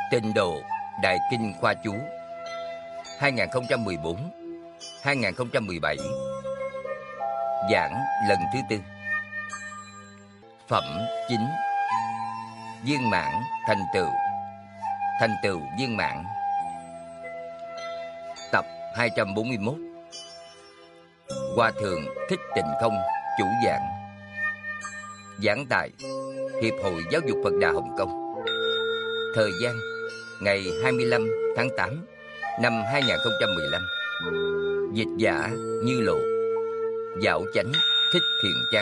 Tịnh độ Đại Kinh Khoa Chú 2014-2017. Giảng lần thứ tư. Phẩm 9. Viên mãn thành tựu. Thành tựu viên mãn. Tập 241. Hòa thượng Thích Tịnh Không chủ giảng. Giảng tại Hiệp hội Giáo dục Phật Đà Hồng Kông. Thời gian ngày 25 tháng 8 năm 2015. Dịch giả Như Lộ. Dạo Chánh Thích Thiện Trang.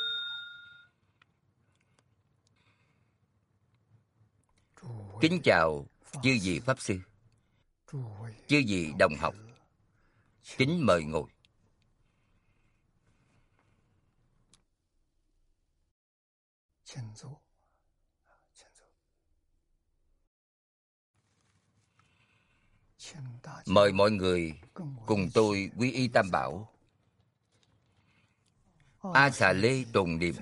Kính chào chư vị Pháp Sư, chư vị đồng học. Kính mời ngồi. Mời mọi người cùng tôi quy y Tam Bảo. A Xà Lê tồn niệm.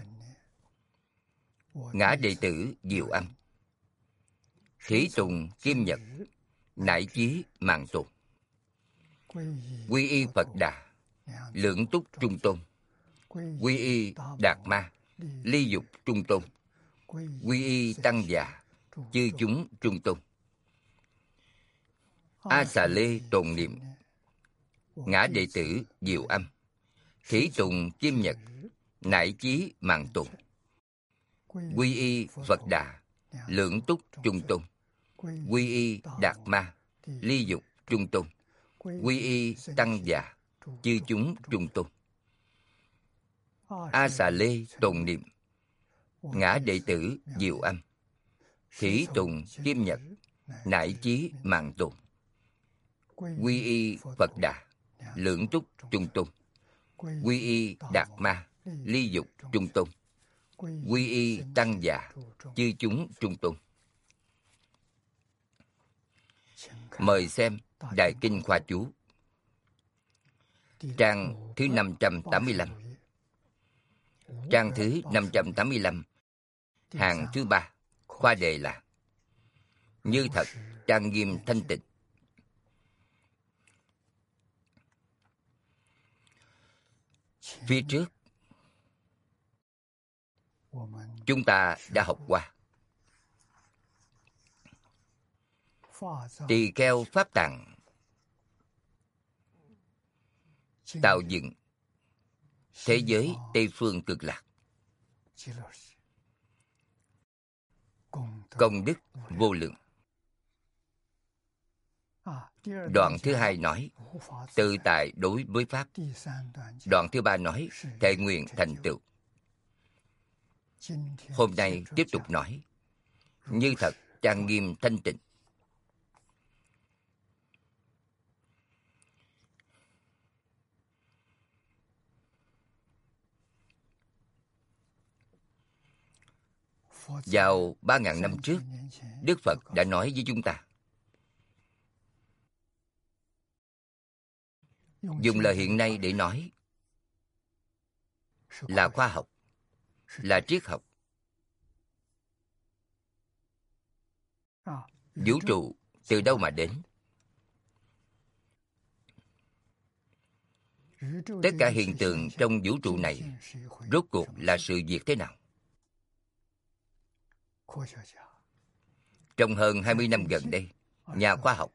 Ngã đệ tử Diệu Âm. Thí tùng Kim Nhật. Nải chí Mạng Tồn. Quy y Phật Đà. Lưỡng túc Trung Tôn. Quy y Đạt Ma. Ly dục Trung Tôn. Quy y Tăng Già. Chư chúng Trung Tôn. A Xà Lê tồn niệm. Ngã đệ tử Diệu Âm. Thí tùng Kim Nhật. Nải chí Mạng Tồn. Quy y Phật Đà. Lưỡng túc Trung Tôn. Quy y Đạt Ma. Ly dục Trung Tôn. Quy y Tăng Già. Chư chúng Trung Tôn. A Xà Lê tồn niệm. Ngã đệ tử Diệu Âm. Thí tùng Kim Nhật. Nải chí Mạng Tồn. Quy y Phật Đà. Lưỡng túc Trung Tôn. Quy y Đạt Ma. Ly dục Trung Tôn. Quy y Tăng Già. Chư chúng Trung Tôn. Mời xem Đại Kinh Khoa Chú, trang thứ 585. Trang thứ 585, hàng thứ 3, khoa đề là Như thật trang nghiêm thanh tịnh. Phía trước chúng ta đã học qua tỳ kheo Pháp Tạng tạo dựng thế giới Tây Phương Cực Lạc, công đức vô lượng. Đoạn thứ hai nói tự tại đối với Pháp. Đoạn thứ ba nói thệ nguyện thành tựu. Hôm nay tiếp tục nói như thật trang nghiêm thanh tịnh. Vào 3.000 năm trước, Đức Phật đã nói với chúng ta. Dùng lời hiện nay để nói là khoa học, là triết học. Vũ trụ từ đâu mà đến? Tất cả hiện tượng trong vũ trụ này rốt cuộc là sự việc thế nào? Trong hơn 20 năm gần đây, nhà khoa học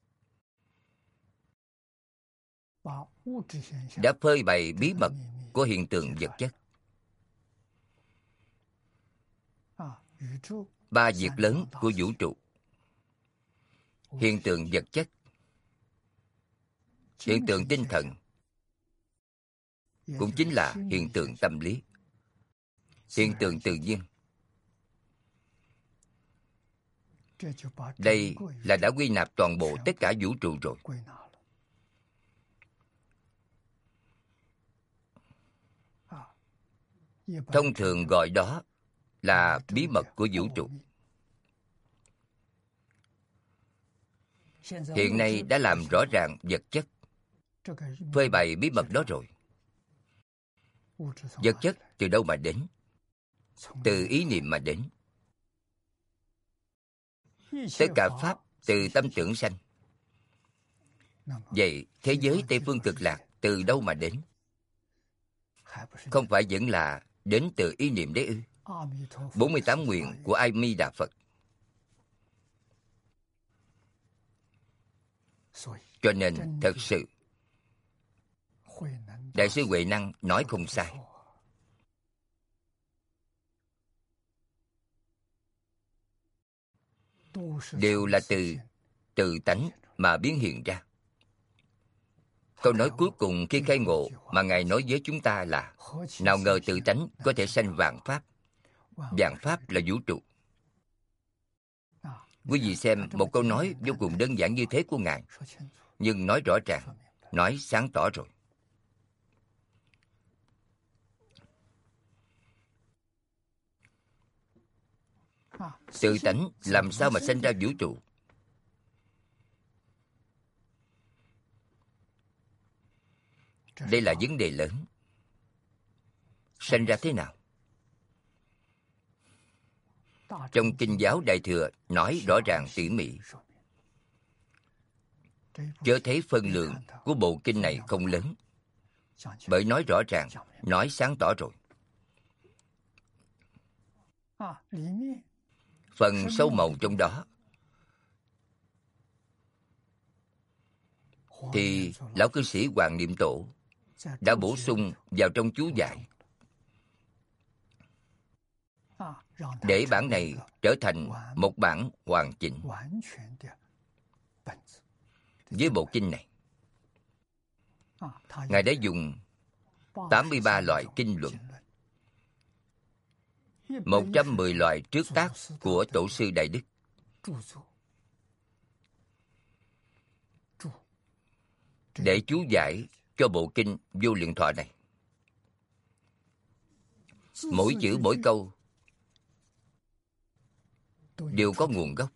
đã phơi bày bí mật của hiện tượng vật chất. Ba việc lớn của vũ trụ: hiện tượng vật chất, hiện tượng tinh thần, cũng chính là hiện tượng tâm lý, hiện tượng tự nhiên. Đây là đã quy nạp toàn bộ tất cả vũ trụ rồi. Thông thường gọi đó là bí mật của vũ trụ. Hiện nay đã làm rõ ràng vật chất, phơi bày bí mật đó rồi. Vật chất từ đâu mà đến? Từ ý niệm mà đến. Tất cả pháp từ tâm tưởng sanh. Vậy thế giới Tây Phương Cực Lạc từ đâu mà đến? Không phải vẫn là đến từ ý niệm đấy ư? 48 nguyện của A Di Đà Phật. Cho nên thật sự Đại sư Huệ Năng nói không sai. Đều là từ tự tánh mà biến hiện ra. Câu nói cuối cùng khi khai ngộ mà Ngài nói với chúng ta là: nào ngờ tự tánh có thể sanh vạn pháp. Vạn pháp là vũ trụ. Quý vị xem một câu nói vô cùng đơn giản như thế của Ngài, nhưng nói rõ ràng, nói sáng tỏ rồi. Tự tánh làm sao mà sanh ra vũ trụ? Đây là vấn đề lớn. Sanh ra thế nào? Trong Kinh giáo Đại Thừa nói rõ ràng tỉ mỉ. Chớ thấy phân lượng của bộ kinh này không lớn, bởi nói rõ ràng, nói sáng tỏ rồi. Phần sâu màu trong đó thì lão cư sĩ Hoàng Niệm Tổ đã bổ sung vào trong chú giải, để bản này trở thành một bản hoàn chỉnh với bộ kinh này. Ngài đã dùng 83 loại kinh luận, 110 loại trước tác của Tổ sư Đại Đức, để chú giải cho bộ kinh Vô Lượng Thọ này. Mỗi chữ mỗi câu đều có nguồn gốc,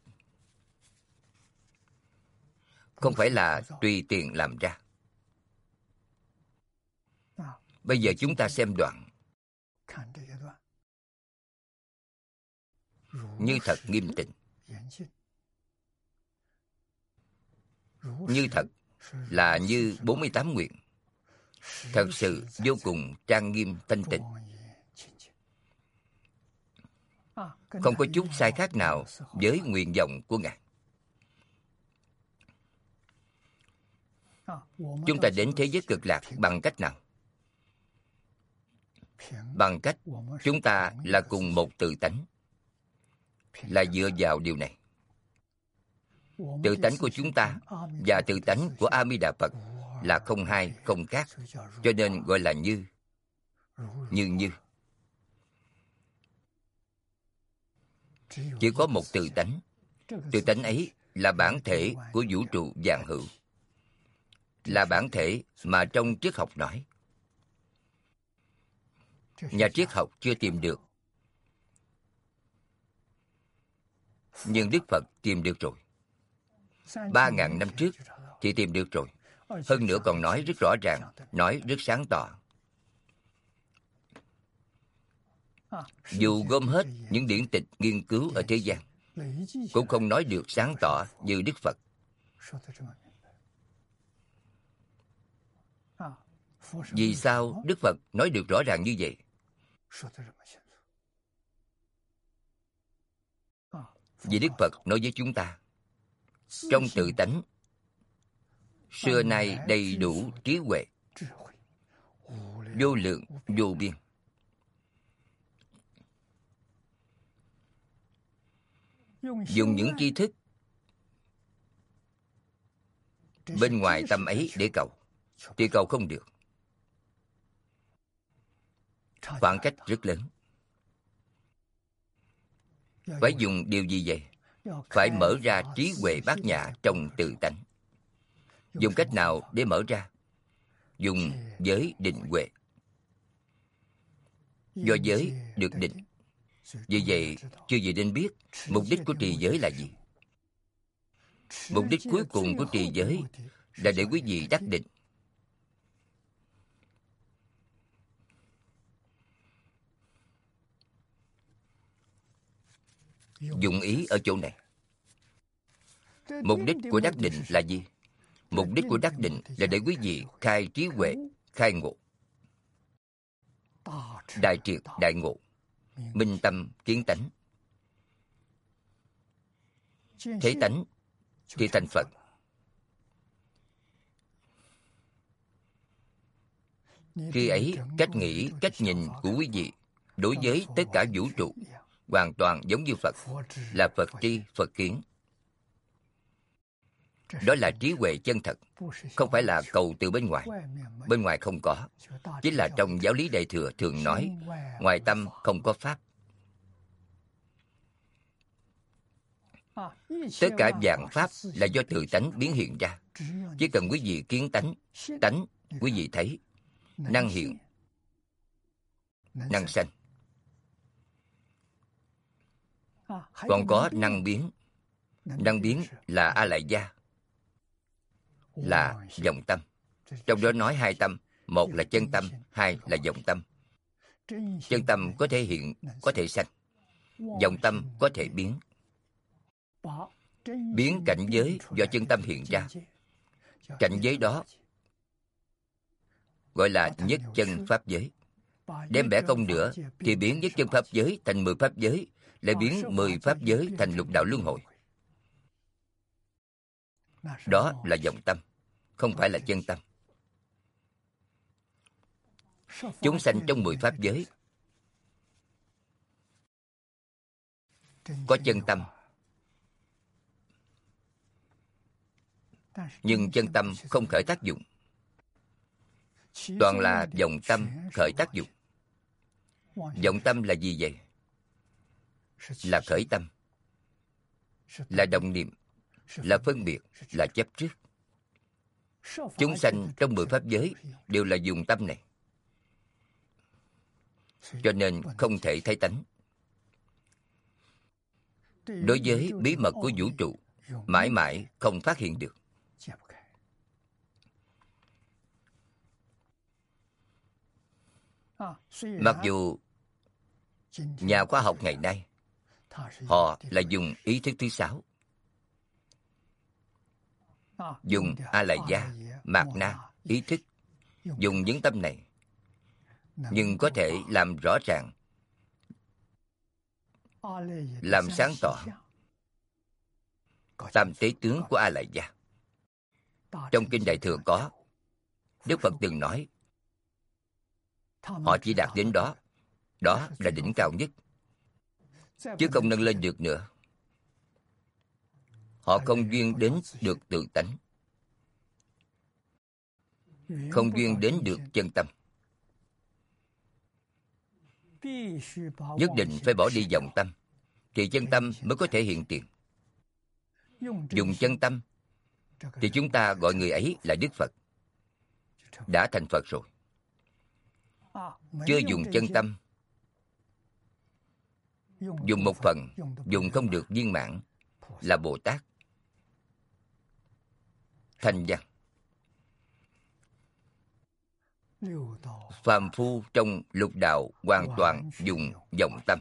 không phải là tùy tiện làm ra. Bây giờ chúng ta xem đoạn. Như thật nghiêm tịnh. Như thật là như 48 nguyện. Thật sự vô cùng trang nghiêm thanh tịnh. Không có chút sai khác nào với nguyện vọng của Ngài. Chúng ta đến thế giới cực lạc bằng cách nào? Bằng cách chúng ta là cùng một tự tánh, là dựa vào điều này. Tự tánh của chúng ta và tự tánh của A Di Đà Phật là không hai, không khác, cho nên gọi là như. Như. Chỉ có một tự tánh. Tự tánh ấy là bản thể của vũ trụ vạn hữu, là bản thể mà trong triết học nói. Nhà triết học chưa tìm được, nhưng Đức Phật tìm được rồi. 3.000 năm trước thì tìm được rồi. Hơn nữa còn nói rất rõ ràng, nói rất sáng tỏ. Dù gom hết những điển tịch nghiên cứu ở thế gian, cũng không nói được sáng tỏ như Đức Phật. Vì sao Đức Phật nói được rõ ràng như vậy? Vì Đức Phật nói với chúng ta, trong tự tánh xưa nay đầy đủ trí huệ, vô lượng vô biên. Dùng những tri thức bên ngoài tâm ấy để cầu thì cầu không được. Khoảng cách rất lớn. Phải dùng điều gì vậy? Phải mở ra trí huệ bát nhã trong tự tánh. Dùng cách nào để mở ra? Dùng giới định huệ. Do giới được định. Vì vậy, chư vị nên biết mục đích của trì giới là gì. Mục đích cuối cùng của trì giới là để quý vị đắc định. Dụng ý ở chỗ này. Mục đích của đắc định là gì? Mục đích của đắc định là để quý vị khai trí huệ, khai ngộ, đại triệt, đại ngộ, minh tâm, kiến tánh. Thấy tánh thì thành Phật. Khi ấy, cách nghĩ, cách nhìn của quý vị đối với tất cả vũ trụ hoàn toàn giống như Phật, là Phật tri, Phật kiến. Đó là trí huệ chân thật, không phải là cầu từ bên ngoài. Bên ngoài không có. Chính là trong giáo lý Đại Thừa thường nói, ngoài tâm không có Pháp. Tất cả vạn Pháp là do tự tánh biến hiện ra. Chỉ cần quý vị kiến tánh quý vị thấy, năng hiện, năng sanh. Còn có năng biến. Năng biến là A Lại Gia, là vọng tâm. Trong đó nói hai tâm, một là chân tâm, hai là vọng tâm. Chân tâm có thể hiện, có thể sanh. Vọng tâm có thể biến. Biến cảnh giới do chân tâm hiện ra. Cảnh giới đó gọi là nhất chân pháp giới. Đem bẻ công nữa thì biến nhất chân pháp giới thành 10 pháp giới, lại biến 10 pháp giới thành lục đạo luân hồi. Đó là vọng tâm, không phải là chân tâm. Chúng sanh trong 10 pháp giới có chân tâm, nhưng chân tâm không khởi tác dụng. Toàn là vọng tâm khởi tác dụng. Vọng tâm là gì vậy? Là khởi tâm, là đồng niệm, là phân biệt, là chấp trước. Chúng sanh trong 10 pháp giới đều là dùng tâm này, cho nên không thể thấy tánh. Đối với bí mật của vũ trụ, mãi mãi không phát hiện được. Mặc dù nhà khoa học ngày nay họ là dùng ý thức thứ 6, dùng A Lại Gia, Mạt Na, ý thức, dùng những tâm này, nhưng có thể làm rõ ràng, làm sáng tỏ tam tế tướng của A Lại Gia. Trong kinh Đại Thừa có, Đức Phật từng nói, họ chỉ đạt đến đó, đó là đỉnh cao nhất, chứ không nâng lên được nữa. Họ không duyên đến được tự tánh, không duyên đến được chân tâm. Nhất định phải bỏ đi vọng tâm, thì chân tâm mới có thể hiện tiền. Dùng chân tâm thì chúng ta gọi người ấy là Đức Phật, đã thành Phật rồi. Chưa dùng chân tâm, dùng một phần, dùng không được viên mãn, là Bồ Tát, thanh văn. Phàm phu trong lục đạo hoàn toàn dùng vọng tâm,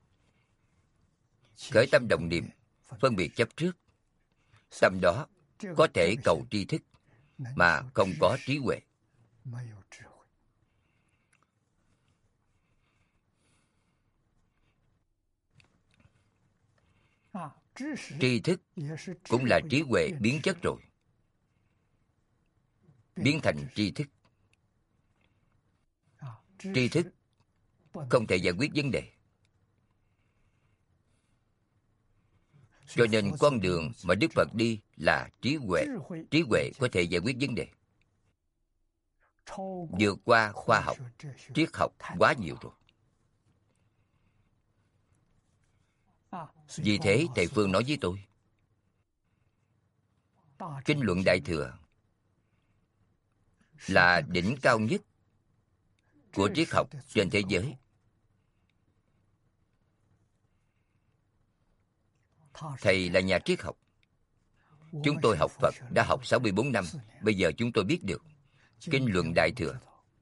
khởi tâm đồng niệm, phân biệt chấp trước. Tâm đó có thể cầu tri thức, mà không có trí huệ. Tri thức cũng là trí huệ biến chất rồi, biến thành tri thức. Tri thức không thể giải quyết vấn đề. Cho nên con đường mà Đức Phật đi là trí huệ. Trí huệ có thể giải quyết vấn đề, vượt qua khoa học, triết học quá nhiều rồi. Vì thế Thầy Phương nói với tôi, kinh luận Đại Thừa là đỉnh cao nhất của triết học trên thế giới. Thầy là nhà triết học. Chúng tôi học Phật đã học 64 năm. Bây giờ chúng tôi biết được kinh luận Đại Thừa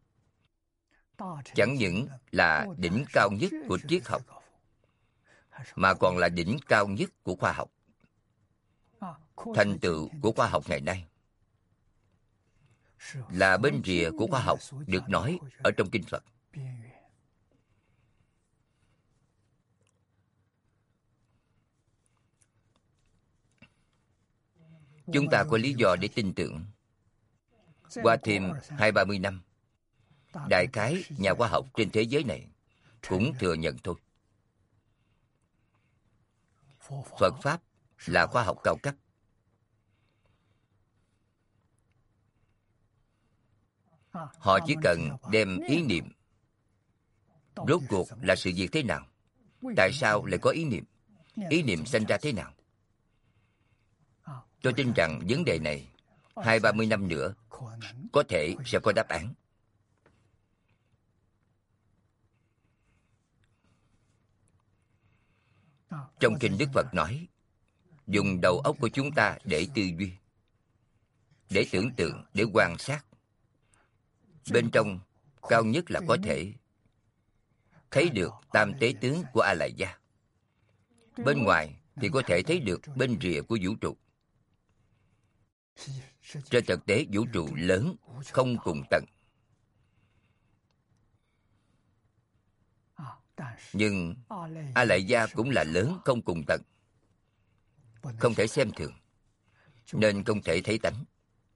chẳng những là đỉnh cao nhất của triết học, mà còn là đỉnh cao nhất của khoa học. Thành tựu của khoa học ngày nay là bên rìa của khoa học được nói ở trong kinh Phật. Chúng ta có lý do để tin tưởng. Qua thêm 20-30 năm, đại khái nhà khoa học trên thế giới này cũng thừa nhận thôi. Phật Pháp là khoa học cao cấp. Họ chỉ cần đem ý niệm rốt cuộc là sự việc thế nào, tại sao lại có ý niệm sanh ra thế nào. Tôi tin rằng vấn đề này 20-30 năm nữa có thể sẽ có đáp án. Trong kinh Đức Phật nói, dùng đầu óc của chúng ta để tư duy, để tưởng tượng, để quan sát. Bên trong cao nhất là có thể thấy được tam tế tướng của A Lại Gia. Bên ngoài thì có thể thấy được bên rìa của vũ trụ. Trên thực tế vũ trụ lớn không cùng tận. Nhưng A Lại Gia cũng là lớn không cùng tận. Không thể xem thường, nên không thể thấy tánh.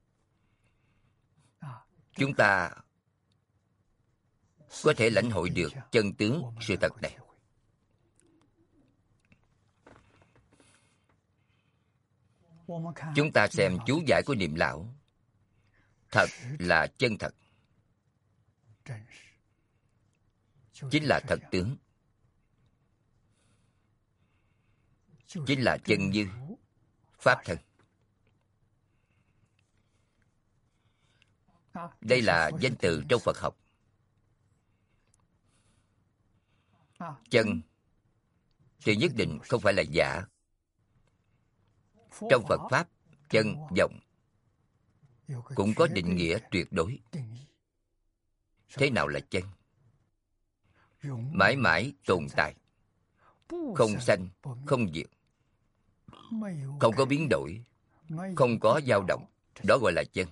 Chúng ta có thể lãnh hội được chân tướng sự thật này. Chúng ta xem chú giải của Niệm Lão, thật là chân thật, chính là thật tướng, chính là chân như, pháp thân. Đây là danh từ trong Phật học. Chân thì nhất định không phải là giả. Trong Phật Pháp, chân, vọng cũng có định nghĩa tuyệt đối. Thế nào là chân? Mãi mãi tồn tại, không sanh, không diệt, không có biến đổi, không có dao động. Đó gọi là chân.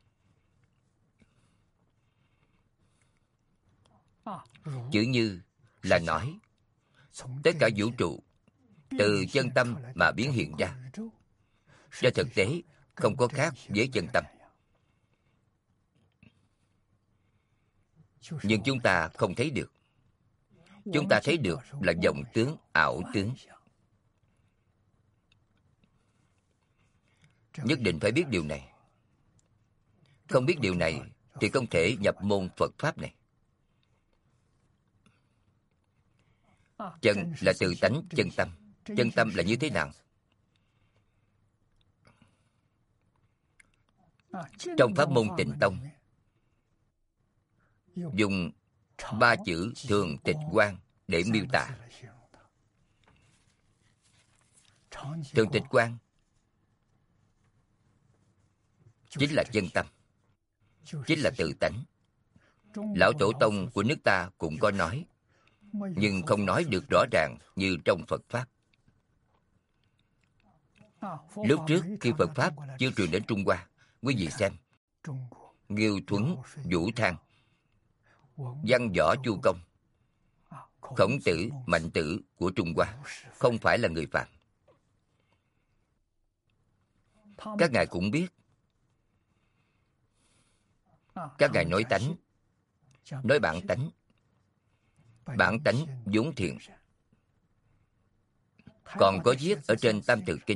Chữ như là nói tất cả vũ trụ từ chân tâm mà biến hiện ra. Trên thực tế không có khác với chân tâm. Nhưng chúng ta không thấy được. Chúng ta thấy được là vọng tướng, ảo tướng. Nhất định phải biết điều này. Không biết điều này thì không thể nhập môn Phật Pháp này. Chân là từ tánh chân tâm. Chân tâm là như thế nào? Trong pháp môn Tịnh Tông dùng 3 chữ thường tịch quang để miêu tả. Thường tịch quang chính là chân tâm, chính là tự tánh. Lão Tổ Tông của nước ta cũng có nói, nhưng không nói được rõ ràng như trong Phật Pháp. Lúc trước khi Phật Pháp chưa truyền đến Trung Hoa, quý vị xem, Nghiêu Thuấn, Vũ Thang, Văn Võ Chu Công, Khổng Tử, Mạnh Tử của Trung Hoa không phải là người phàm. Các ngài cũng biết. Các ngài nói tánh, nói bản tánh. Bản tánh vốn thiện. Còn có viết ở trên Tam Tự Kinh.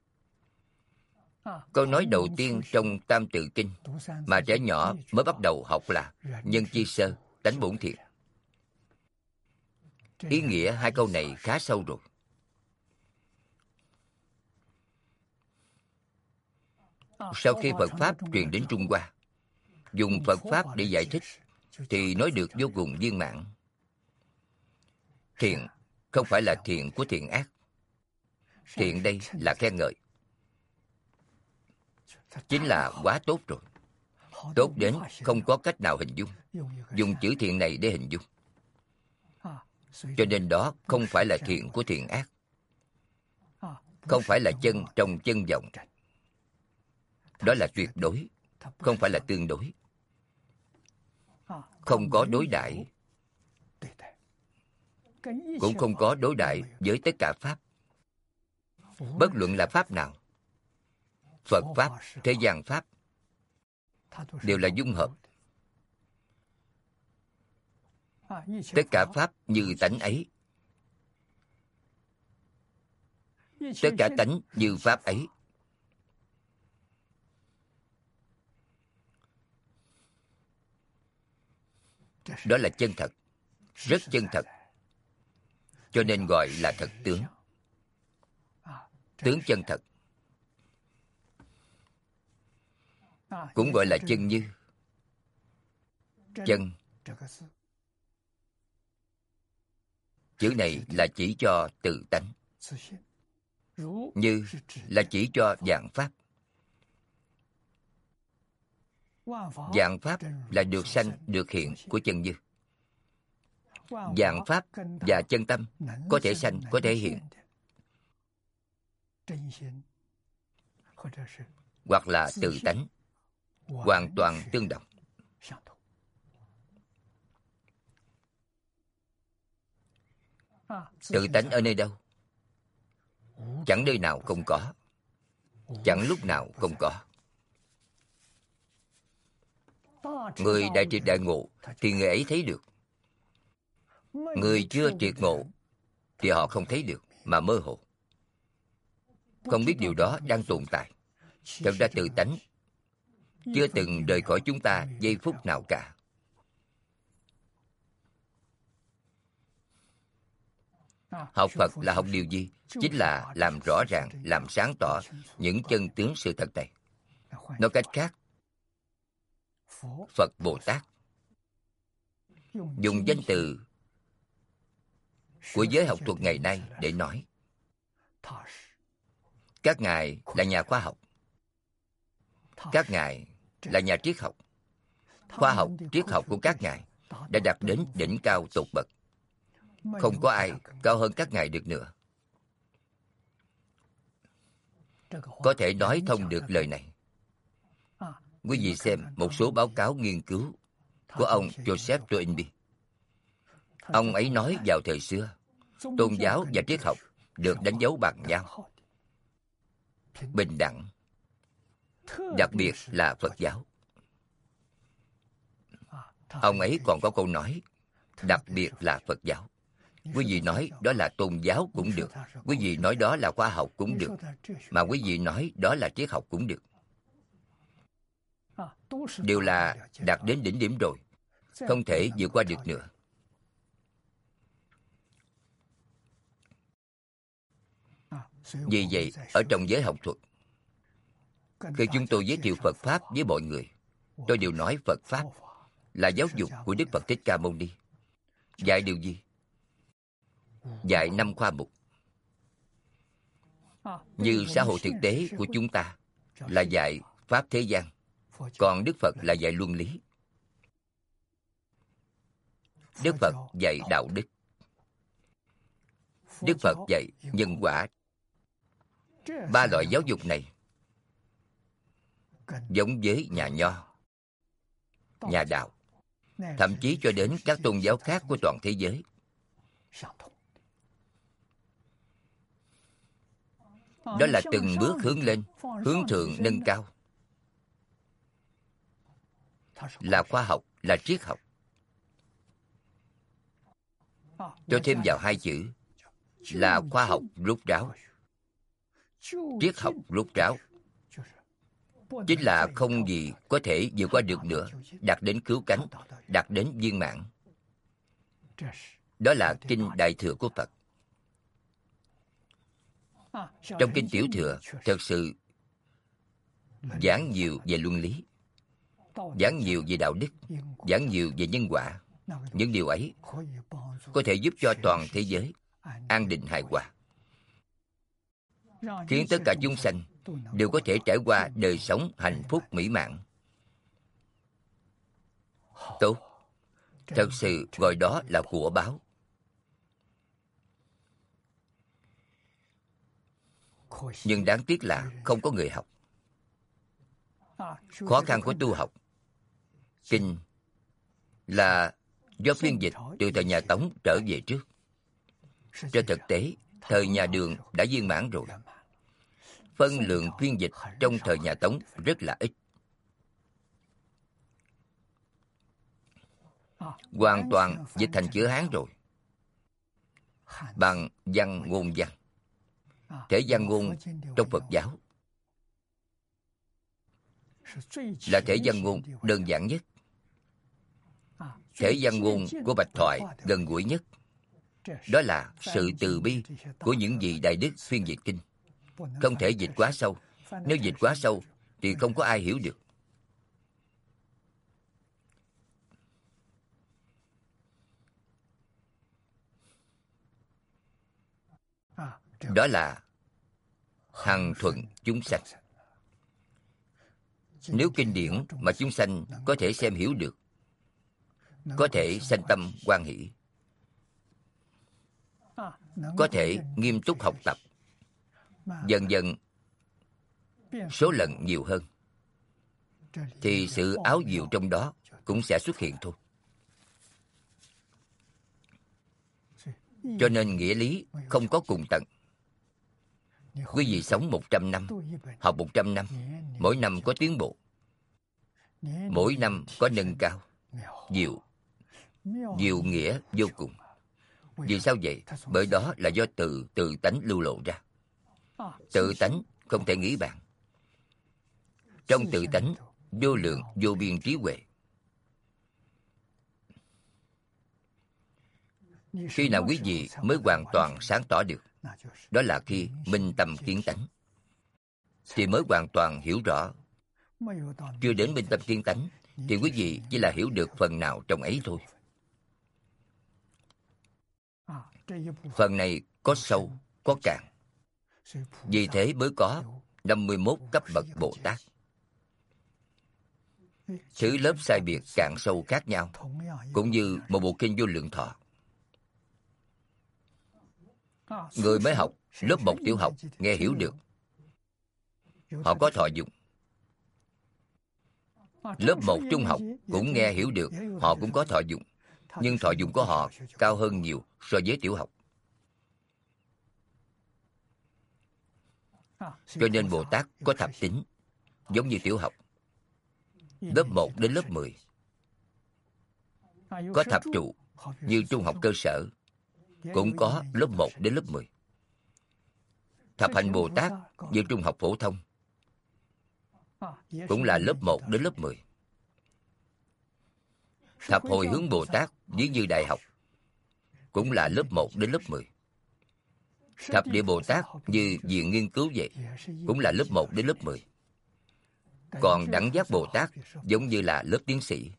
Câu nói đầu tiên trong Tam Tự Kinh mà trẻ nhỏ mới bắt đầu học là nhân chi sơ, tánh bổn thiện. Ý nghĩa hai câu này khá sâu rồi. Sau khi Phật Pháp truyền đến Trung Hoa, dùng Phật Pháp để giải thích thì nói được vô cùng viên mãn. Thiện không phải là thiện của thiện ác. Thiện đây là khen ngợi. Chính là quá tốt rồi. Tốt đến không có cách nào hình dung. Dùng chữ thiện này để hình dung. Cho nên đó không phải là thiện của thiện ác. không phải là chân trong chân vọng. Đó là tuyệt đối, không phải là tương đối. Không có đối đãi, cũng không có đối đãi với tất cả Pháp. Bất luận là Pháp nào, Phật Pháp, thế gian Pháp, đều là dung hợp. Tất cả Pháp như tánh ấy, tất cả tánh như Pháp ấy. Đó là chân thật, rất chân thật. Cho nên gọi là thật tướng. Tướng chân thật. Cũng gọi là chân như. Chân, chữ này là chỉ cho tự tánh. Như là chỉ cho vạn Pháp. Vạn Pháp là được sanh, được hiện của chân như. Vạn Pháp và chân tâm có thể sanh, có thể hiện, hoặc là tự tánh, hoàn toàn tương đồng. Tự tánh ở nơi đâu? Chẳng nơi nào không có, chẳng lúc nào không có. Người đại triệt đại ngộ thì người ấy thấy được. Người chưa triệt ngộ thì họ không thấy được, mà mơ hồ, không biết điều đó đang tồn tại. Thật ra tự tánh chưa từng rời khỏi chúng ta giây phút nào cả. Học Phật là học điều gì? Chính là làm rõ ràng, làm sáng tỏ những chân tướng sự thật này. Nói cách khác, Phật Bồ Tát dùng danh từ của giới học thuật ngày nay để nói. Các ngài là nhà khoa học. Các ngài là nhà triết học. Khoa học, triết học của các ngài đã đạt đến đỉnh cao tột bậc. Không có ai cao hơn các ngài được nữa. Có thể nói thông được lời này. Quý vị xem một số báo cáo nghiên cứu của ông Joseph Toynbee. Ông ấy nói vào thời xưa, tôn giáo và triết học được đánh dấu bằng nhau, bình đẳng, đặc biệt là Phật giáo. Ông ấy còn có câu nói, đặc biệt là Phật giáo. Quý vị nói đó là tôn giáo cũng được, quý vị nói đó là khoa học cũng được, mà quý vị nói đó là triết học cũng được. Đều là đạt đến đỉnh điểm rồi, không thể vượt qua được nữa. Vì vậy, ở trong giới học thuật, khi chúng tôi giới thiệu Phật Pháp với mọi người, tôi đều nói Phật Pháp là giáo dục của Đức Phật Thích Ca Mâu Ni. Dạy điều gì? Dạy 5 khoa mục. Như xã hội thực tế của chúng ta là dạy Pháp thế gian, còn Đức Phật là dạy luân lý. Đức Phật dạy đạo đức. Đức Phật dạy nhân quả. 3 loại giáo dục này giống với nhà Nho, nhà Đạo, thậm chí cho đến các tôn giáo khác của toàn thế giới. Đó là từng bước hướng lên, hướng thượng nâng cao. Là khoa học, là triết học. Tôi thêm vào 2 chữ là khoa học rốt ráo. Triết học rốt ráo chính là không gì có thể vượt qua được nữa, đạt đến cứu cánh, đạt đến viên mãn. Đó là kinh Đại Thừa của Phật. Trong kinh Tiểu Thừa thật sự giảng nhiều về luân lý, giảng nhiều về đạo đức, giảng nhiều về nhân quả. Những điều ấy có thể giúp cho toàn thế giới an định hài hòa, khiến tất cả chúng sanh đều có thể trải qua đời sống hạnh phúc mỹ mãn. Tốt, thật sự gọi đó là của báo. nhưng đáng tiếc là không có người học. Khó khăn của tu học kinh là do phiên dịch từ thời nhà Tống trở về trước. Trên thực tế, thời nhà Đường đã viên mãn rồi. Phân lượng phiên dịch trong thời nhà Tống rất là ít. Hoàn toàn dịch thành chữ Hán rồi, bằng văn ngôn văn. Thể văn ngôn trong Phật giáo là thể văn ngôn đơn giản nhất. Thể văn ngôn của Bạch Thoại gần gũi nhất. Đó là sự từ bi của những vị đại đức phiên dịch kinh. Không thể dịch quá sâu. Nếu dịch quá sâu thì không có ai hiểu được. Đó là hằng thuận chúng sanh. Nếu kinh điển mà chúng sanh có thể xem hiểu được, có thể sanh tâm hoan hỷ, có thể nghiêm túc học tập, dần dần số lần nhiều hơn, thì sự áo diệu trong đó cũng sẽ xuất hiện thôi. Cho nên nghĩa lý không có cùng tận. Quý vị sống 100 năm, học 100 năm, mỗi năm có tiến bộ, mỗi năm có nâng cao, diệu, diệu nghĩa vô cùng. Vì sao vậy? Bởi đó là do tự tánh lưu lộ ra. Tự tánh không thể nghĩ bàn. Trong tự tánh vô lượng vô biên trí huệ. Khi nào quý vị mới hoàn toàn sáng tỏ được? Đó là khi minh tâm kiến tánh, thì mới hoàn toàn hiểu rõ. Chưa đến minh tâm kiến tánh thì quý vị chỉ là hiểu được phần nào trong ấy thôi. Phần này có sâu, có cạn. Vì thế mới có 51 cấp bậc Bồ Tát. Thứ lớp sai biệt cạn sâu khác nhau, cũng như một bộ kinh Vô Lượng Thọ. Người mới học lớp 1 tiểu học nghe hiểu được, họ có thọ dụng. Lớp 1 trung học cũng nghe hiểu được, họ cũng có thọ dụng. Nhưng thọ dụng của họ cao hơn nhiều so với tiểu học. Cho nên Bồ Tát có thập tính, giống như tiểu học. Lớp 1 đến lớp 10. Có thập trụ, như trung học cơ sở, cũng có lớp 1 đến lớp 10. Thập hạnh Bồ Tát như trung học phổ thông, cũng là lớp 1 đến lớp 10. Thập hồi hướng Bồ Tát ví như đại học, cũng là lớp 1 đến lớp 10. Thập địa Bồ Tát như viện nghiên cứu vậy, cũng là lớp 1 đến lớp 10. Còn đẳng giác Bồ Tát giống như là lớp tiến sĩ.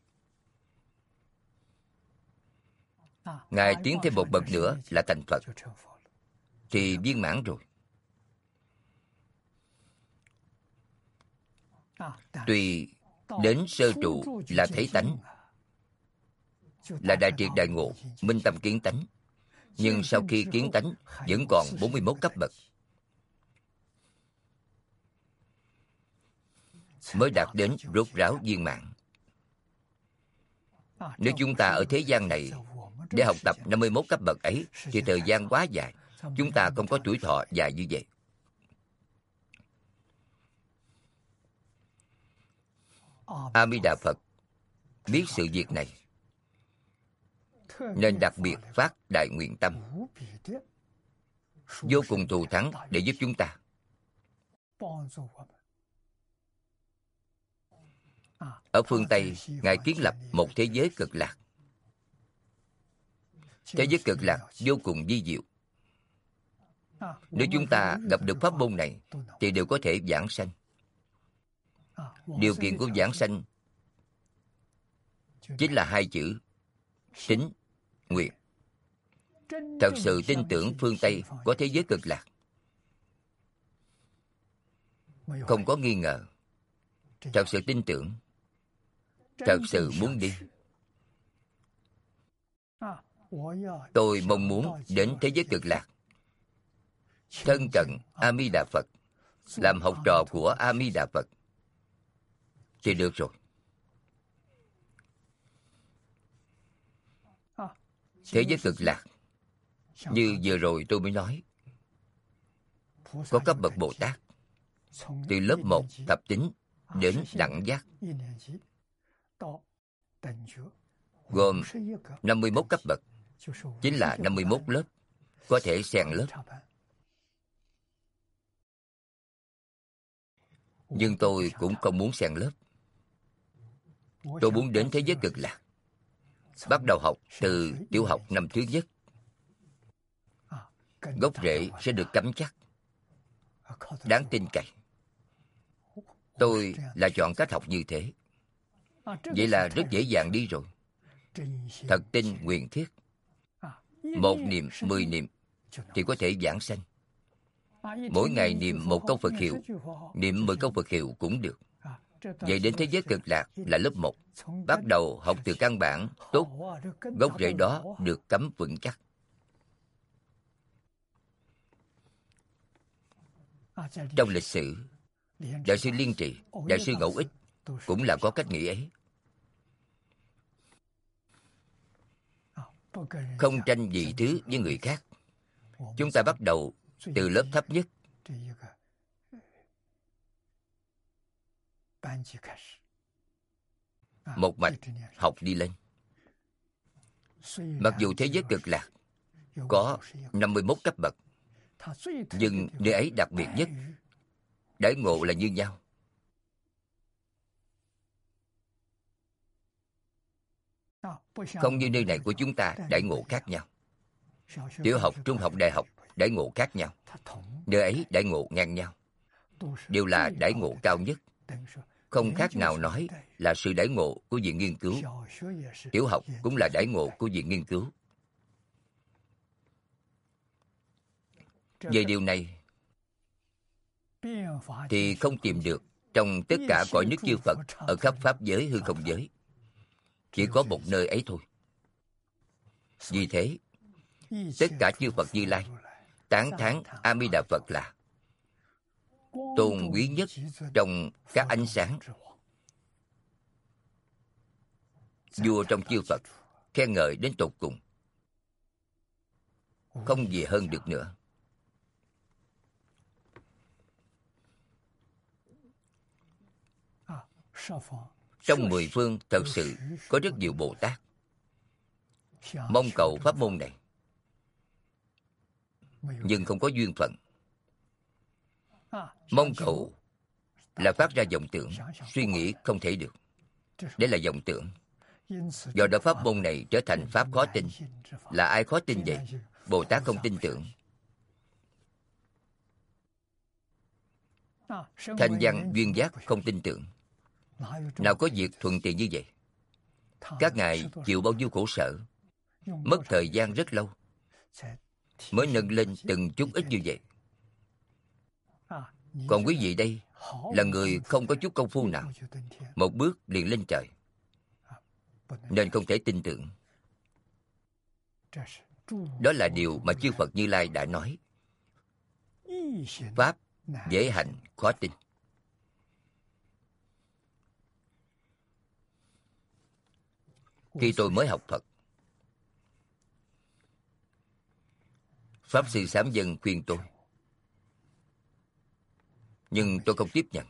Ngài tiến thêm một bậc nữa là thành Phật, thì viên mãn rồi. Tuy đến sơ trụ là thấy tánh, là đại triệt đại ngộ, minh tâm kiến tánh, nhưng sau khi kiến tánh vẫn còn 41 cấp bậc, mới đạt đến rốt ráo viên mãn. Nếu chúng ta ở thế gian này để học tập 51 cấp bậc ấy thì thời gian quá dài, chúng ta không có tuổi thọ dài như vậy. A Di Đà Phật biết sự việc này, nên đặc biệt phát đại nguyện tâm, vô cùng thù thắng để giúp chúng ta. Ở phương Tây, Ngài kiến lập một thế giới cực lạc. Thế giới cực lạc vô cùng vi diệu. Nếu chúng ta gặp được pháp môn này thì đều có thể vãng sanh. Điều kiện của vãng sanh chính là 2 chữ: tín, nguyện. Thật sự tin tưởng phương Tây có thế giới cực lạc, không có nghi ngờ. Thật sự tin tưởng, thật sự muốn đi. Tôi mong muốn đến thế giới cực lạc, thân cận A Di Đà Phật, làm học trò của A Di Đà Phật thì được rồi. Thế giới cực lạc, như vừa rồi tôi mới nói, có cấp bậc Bồ Tát từ lớp 1 thập tính đến đẳng giác, gồm 51 cấp bậc, chính là 51 lớp, có thể xen lớp. Nhưng tôi cũng không muốn xen lớp. Tôi muốn đến thế giới cực lạc, bắt đầu học từ tiểu học năm thứ nhất. Gốc rễ sẽ được cắm chắc, đáng tin cậy. Tôi là chọn cách học như thế. Vậy là rất dễ dàng đi rồi. Thật tin nguyện thiết, 1 niệm 10 niệm thì có thể giảng sanh. Mỗi ngày niệm 1 câu Phật hiệu, niệm 10 câu Phật hiệu cũng được. Vậy đến thế giới cực lạc là lớp 1, bắt đầu học từ căn bản tốt, gốc rễ đó được cắm vững chắc. Trong lịch sử, Đại sư Liên Trì, Đại sư Ngẫu Ích cũng là có cách nghĩ ấy. Không tranh vị thứ với người khác. Chúng ta bắt đầu từ lớp thấp nhất, một mạch học đi lên. Mặc dù thế giới cực lạc có 51 cấp bậc, nhưng nơi ấy đặc biệt nhất, đãi ngộ là như nhau. Không như nơi này của chúng ta, đãi ngộ khác nhau. Tiểu học, trung học, đại học, đãi ngộ khác nhau. Nơi ấy đãi ngộ ngang nhau, đều là đãi ngộ cao nhất. Không khác nào nói là sự đãi ngộ của viện nghiên cứu. Tiểu học cũng là đãi ngộ của viện nghiên cứu. Về điều này thì không tìm được trong tất cả cõi nước chư Phật ở khắp pháp giới hư không giới. Chỉ có một nơi ấy thôi. Vì thế, tất cả chư Phật Như Lai tán thán A Di Đà Phật là tôn quý nhất trong các ánh sáng. Vua trong chư Phật khen ngợi đến tột cùng, không gì hơn được nữa. Trong 10 phương thật sự có rất nhiều Bồ Tát mong cầu pháp môn này, nhưng không có duyên phận. Mong cầu là phát ra vọng tưởng, suy nghĩ không thể được. Đấy là vọng tưởng. Do đó pháp môn này trở thành pháp khó tin. Là ai khó tin vậy? Bồ Tát không tin tưởng. Thanh văn duyên giác không tin tưởng. Nào có việc thuận tiện như vậy? Các ngài chịu bao nhiêu khổ sở, mất thời gian rất lâu mới nâng lên từng chút ít như vậy. Còn quý vị đây là người không có chút công phu nào, một bước liền lên trời, nên không thể tin tưởng. Đó là điều mà chư Phật Như Lai đã nói. Pháp dễ hành khó tin. Khi tôi mới học Phật, Pháp Sư Sám Dân khuyên tôi, nhưng tôi không tiếp nhận.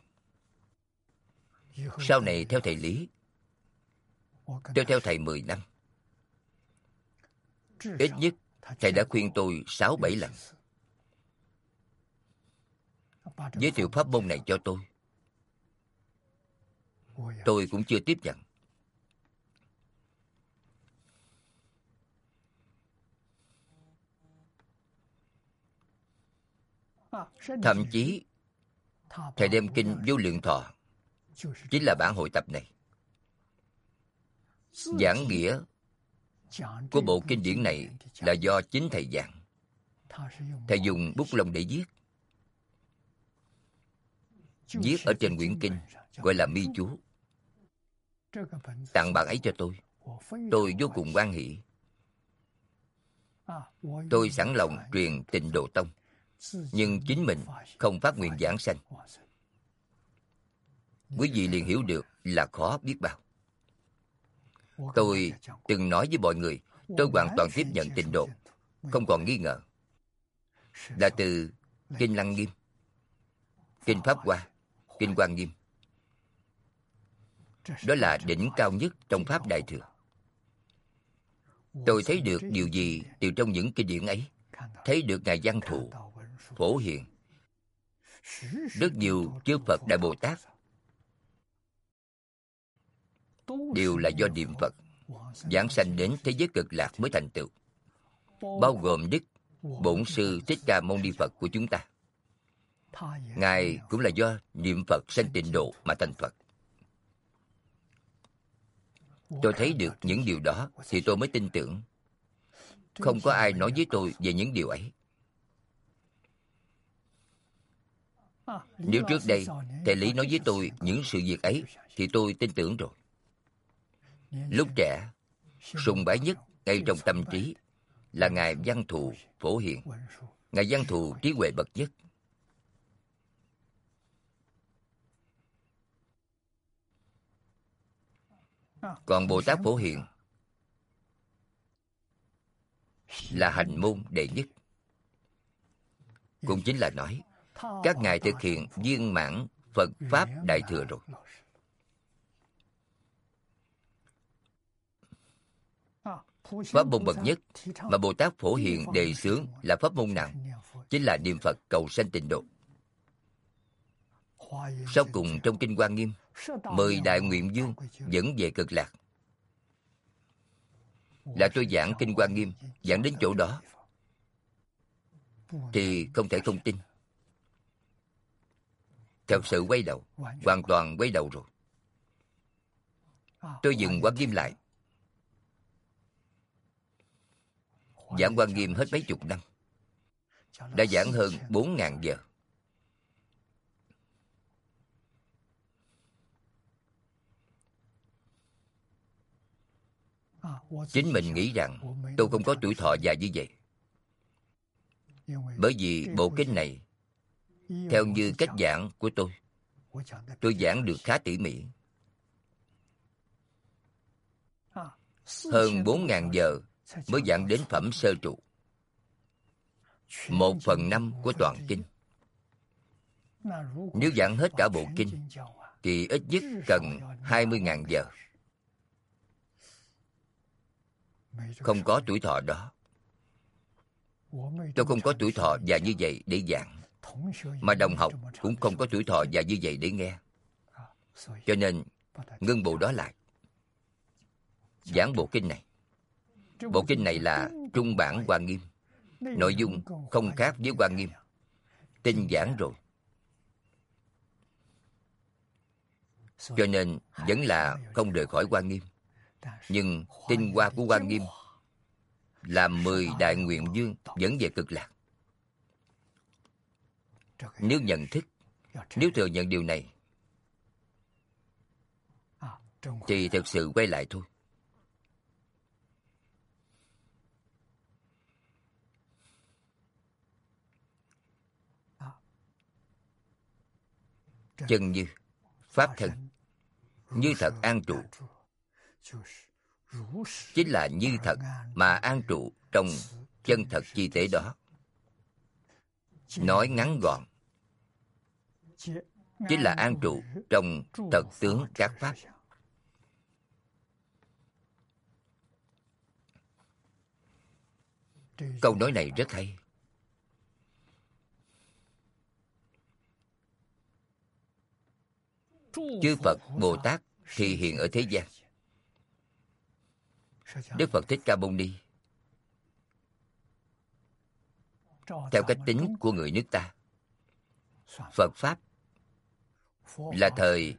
Sau này theo thầy Lý, tôi theo thầy 10 năm. Ít nhất thầy đã khuyên tôi 6-7 lần, giới thiệu pháp môn này cho tôi. Tôi cũng chưa tiếp nhận. Thậm chí thầy đem kinh Vô Lượng Thọ, chính là bản hội tập này, giảng nghĩa của bộ kinh điển này là do chính thầy giảng. Thầy dùng bút lông để viết. Viết ở trên quyển kinh gọi là mi chú. Tặng bản ấy cho tôi. Tôi vô cùng hoan hỷ. Tôi sẵn lòng truyền Tịnh Độ Tông. nhưng chính mình không phát nguyện giảng sanh, quý vị liền hiểu được là khó biết bao. Tôi từng nói với mọi người, tôi hoàn toàn tiếp nhận tịnh độ, không còn nghi ngờ. Là từ Kinh Lăng Nghiêm, Kinh Pháp Hoa, Kinh Quan Nghiêm. Đó là đỉnh cao nhất trong Pháp Đại Thừa. Tôi thấy được điều gì từ trong những kinh điển ấy? Thấy được Ngài Văn Thù, Phổ Hiền, rất nhiều chư Phật Đại Bồ Tát đều là do niệm Phật giảng sanh đến thế giới cực lạc mới thành tựu, bao gồm Đức Bổn Sư Thích Ca Mâu Ni Phật của chúng ta. Ngài cũng là do niệm Phật sanh tịnh độ mà thành Phật. Tôi thấy được những điều đó thì tôi mới tin tưởng. Không có ai nói với tôi về những điều ấy. Nếu trước đây thầy Lý nói với tôi những sự việc ấy thì tôi tin tưởng rồi. Lúc trẻ, sùng bái nhất ngay trong tâm trí là Ngài Văn Thù Phổ Hiền. Ngài Văn Thù trí huệ bậc nhất. Còn Bồ Tát Phổ Hiền là hành môn đệ nhất. Cũng chính là nói các ngài thực hiện viên mãn Phật Pháp Đại Thừa rồi. Pháp môn bậc nhất mà Bồ Tát Phổ Hiền đề xướng là pháp môn nào? Chính là niệm Phật cầu sanh tịnh độ. Sau cùng trong Kinh Quan Nghiêm, 10 đại nguyện vương dẫn về cực lạc. Là tôi giảng Kinh Quan Nghiêm, giảng đến chỗ đó thì không thể không tin. Thật sự quay đầu, hoàn toàn quay đầu rồi. Tôi dừng Quan Nghiêm lại. Giảng Quan Nghiêm hết mấy chục năm, đã giảng hơn 4.000 giờ. Chính mình nghĩ rằng tôi không có tuổi thọ dài như vậy. Bởi vì bộ kinh này, theo như cách giảng của tôi giảng được khá tỉ mỉ. Hơn 4.000 giờ mới giảng đến phẩm sơ trụ, 1/5 của toàn kinh. Nếu giảng hết cả bộ kinh thì ít nhất cần 20.000 giờ. Không có tuổi thọ đó. Tôi không có tuổi thọ dài như vậy để giảng, mà đồng học cũng không có tuổi thọ dài như vậy để nghe. Cho nên ngưng bộ đó lại, giảng bộ kinh này. Bộ kinh này là trung bản Quan Nghiêm, nội dung không khác với Quan Nghiêm, tinh giản rồi. Cho nên vẫn là không rời khỏi Quan Nghiêm. Nhưng tinh hoa của Quan Nghiêm là 10 đại nguyện vương dẫn về cực lạc. Nếu nhận thức, nếu thừa nhận điều này thì thật sự quay lại thôi. Chân như, pháp thân, như thật an trụ, chính là như thật mà an trụ trong chân thật chi tế đó. Nói ngắn gọn, chính là an trụ trong thật tướng các pháp. Câu nói này rất hay. Chư Phật Bồ Tát thì hiện ở thế gian. Đức Phật Thích Ca Mâu Ni, theo cách tính của người nước ta, Phật Pháp là thời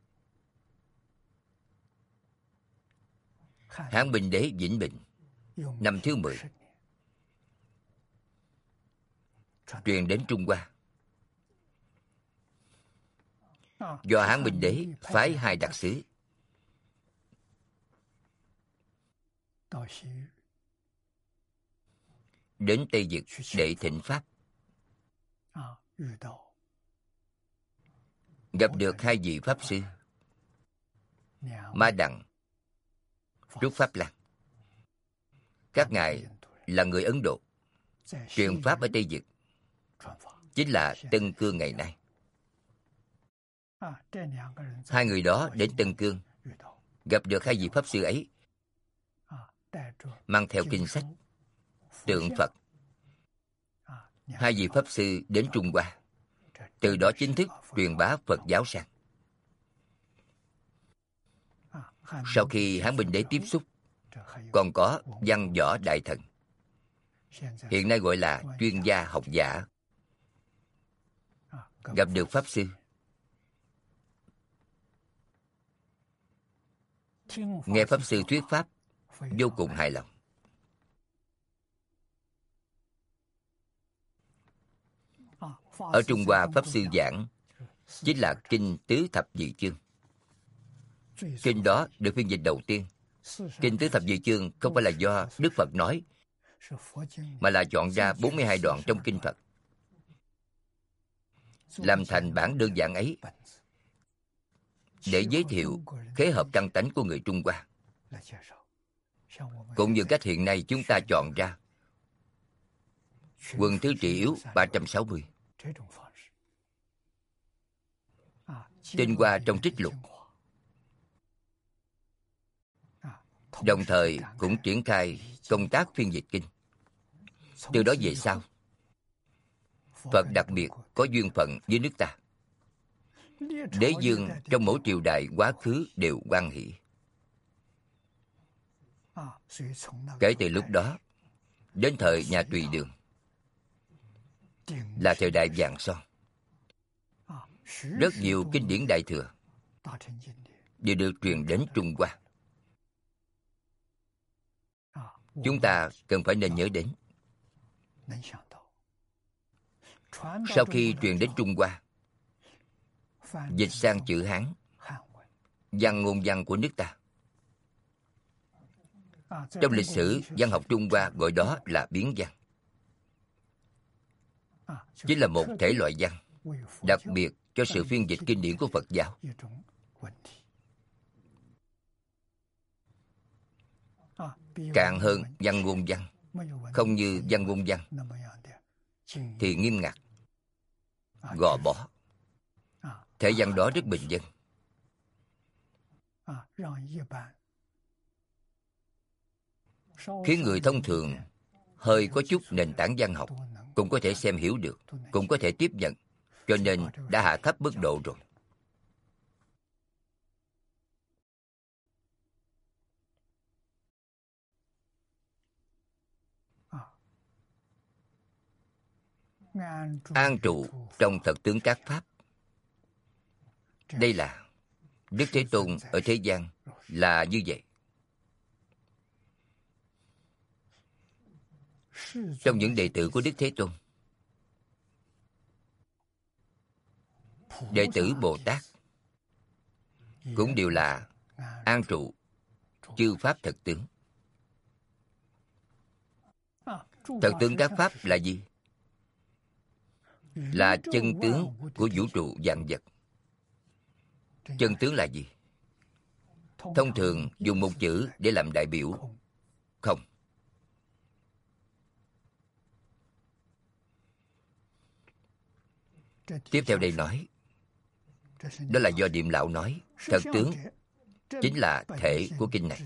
Hán Bình Đế Vĩnh Bình, năm thứ 10, truyền đến Trung Hoa. Do Hán Bình Đế phái 2 đặc sứ đến Tây Vực để thỉnh Pháp. gặp được hai vị Pháp Sư Ma Đằng, Trúc Pháp Lan. Các ngài là người Ấn Độ, truyền Pháp ở Tây Vực, chính là Tân Cương ngày nay. Hai người đó đến Tân Cương, gặp được hai vị Pháp Sư ấy, mang theo kinh sách, tượng Phật. Hai vị Pháp Sư đến Trung Hoa, từ đó chính thức truyền bá Phật giáo sang. Sau khi Hán Minh Đế tiếp xúc, còn có Văn Võ Đại Thần, hiện nay gọi là chuyên gia học giả, gặp được Pháp Sư, nghe Pháp Sư thuyết Pháp vô cùng hài lòng. Ở Trung Hoa, Pháp Sư giảng chính là Kinh Tứ Thập Nhị Chương. Kinh đó được phiên dịch đầu tiên. Kinh Tứ Thập Nhị Chương không phải là do Đức Phật nói, mà là chọn ra 42 đoạn trong Kinh Phật, làm thành bản đơn giản ấy, để giới thiệu khế hợp căn tánh của người Trung Hoa, cũng như cách hiện nay chúng ta chọn ra Quần Thư Trị Yếu 360, tinh hoa trong trích lục. Đồng thời cũng triển khai công tác phiên dịch kinh. Từ đó về sau, Phật đặc biệt có duyên phận với nước ta. Đế dương trong mỗi triều đại quá khứ đều hoan hỷ. Kể từ lúc đó đến thời nhà Tùy Đường là thời đại vàng son. Rất nhiều kinh điển Đại Thừa đều được truyền đến Trung Hoa. Chúng ta cần phải nên nhớ đến. Sau khi truyền đến Trung Hoa, dịch sang chữ Hán, văn ngôn văn của nước ta. Trong lịch sử văn học Trung Hoa gọi đó là biến văn. Chính là một thể loại văn đặc biệt cho sự phiên dịch kinh điển của Phật giáo. Cạn hơn văn ngôn văn, không như văn ngôn văn thì nghiêm ngặt, gò bó. Thể văn đó rất bình dân, khiến người thông thường hơi có chút nền tảng văn học cũng có thể xem hiểu được, cũng có thể tiếp nhận, cho nên đã hạ thấp mức độ rồi. An trụ trong thật tướng các pháp. Đây là Đức Thế Tôn ở thế gian là như vậy. Trong những đệ tử của Đức Thế Tôn, đệ tử Bồ Tát cũng đều là an trụ chư pháp thật tướng. Thật tướng các pháp là gì? Là chân tướng của vũ trụ vạn vật. Chân tướng là gì? Thông thường dùng một chữ để làm đại biểu: không. Tiếp theo đây nói, đó là do Điềm Lão nói, thật tướng chính là thể của kinh này.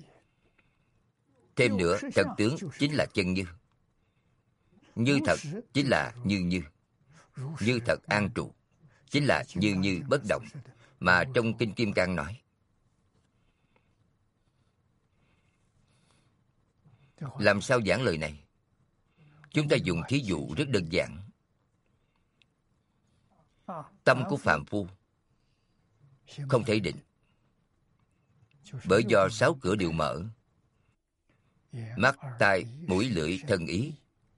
Thêm nữa, thật tướng chính là chân như. Như thật chính là như như. Như thật an trụ chính là như như bất động, mà trong Kinh Kim Cang nói. Làm sao giảng lời này? Chúng ta dùng thí dụ rất đơn giản. Tâm của phàm phu không thể định, bởi do 6 cửa đều mở: mắt, tai, mũi, lưỡi, thân, ý.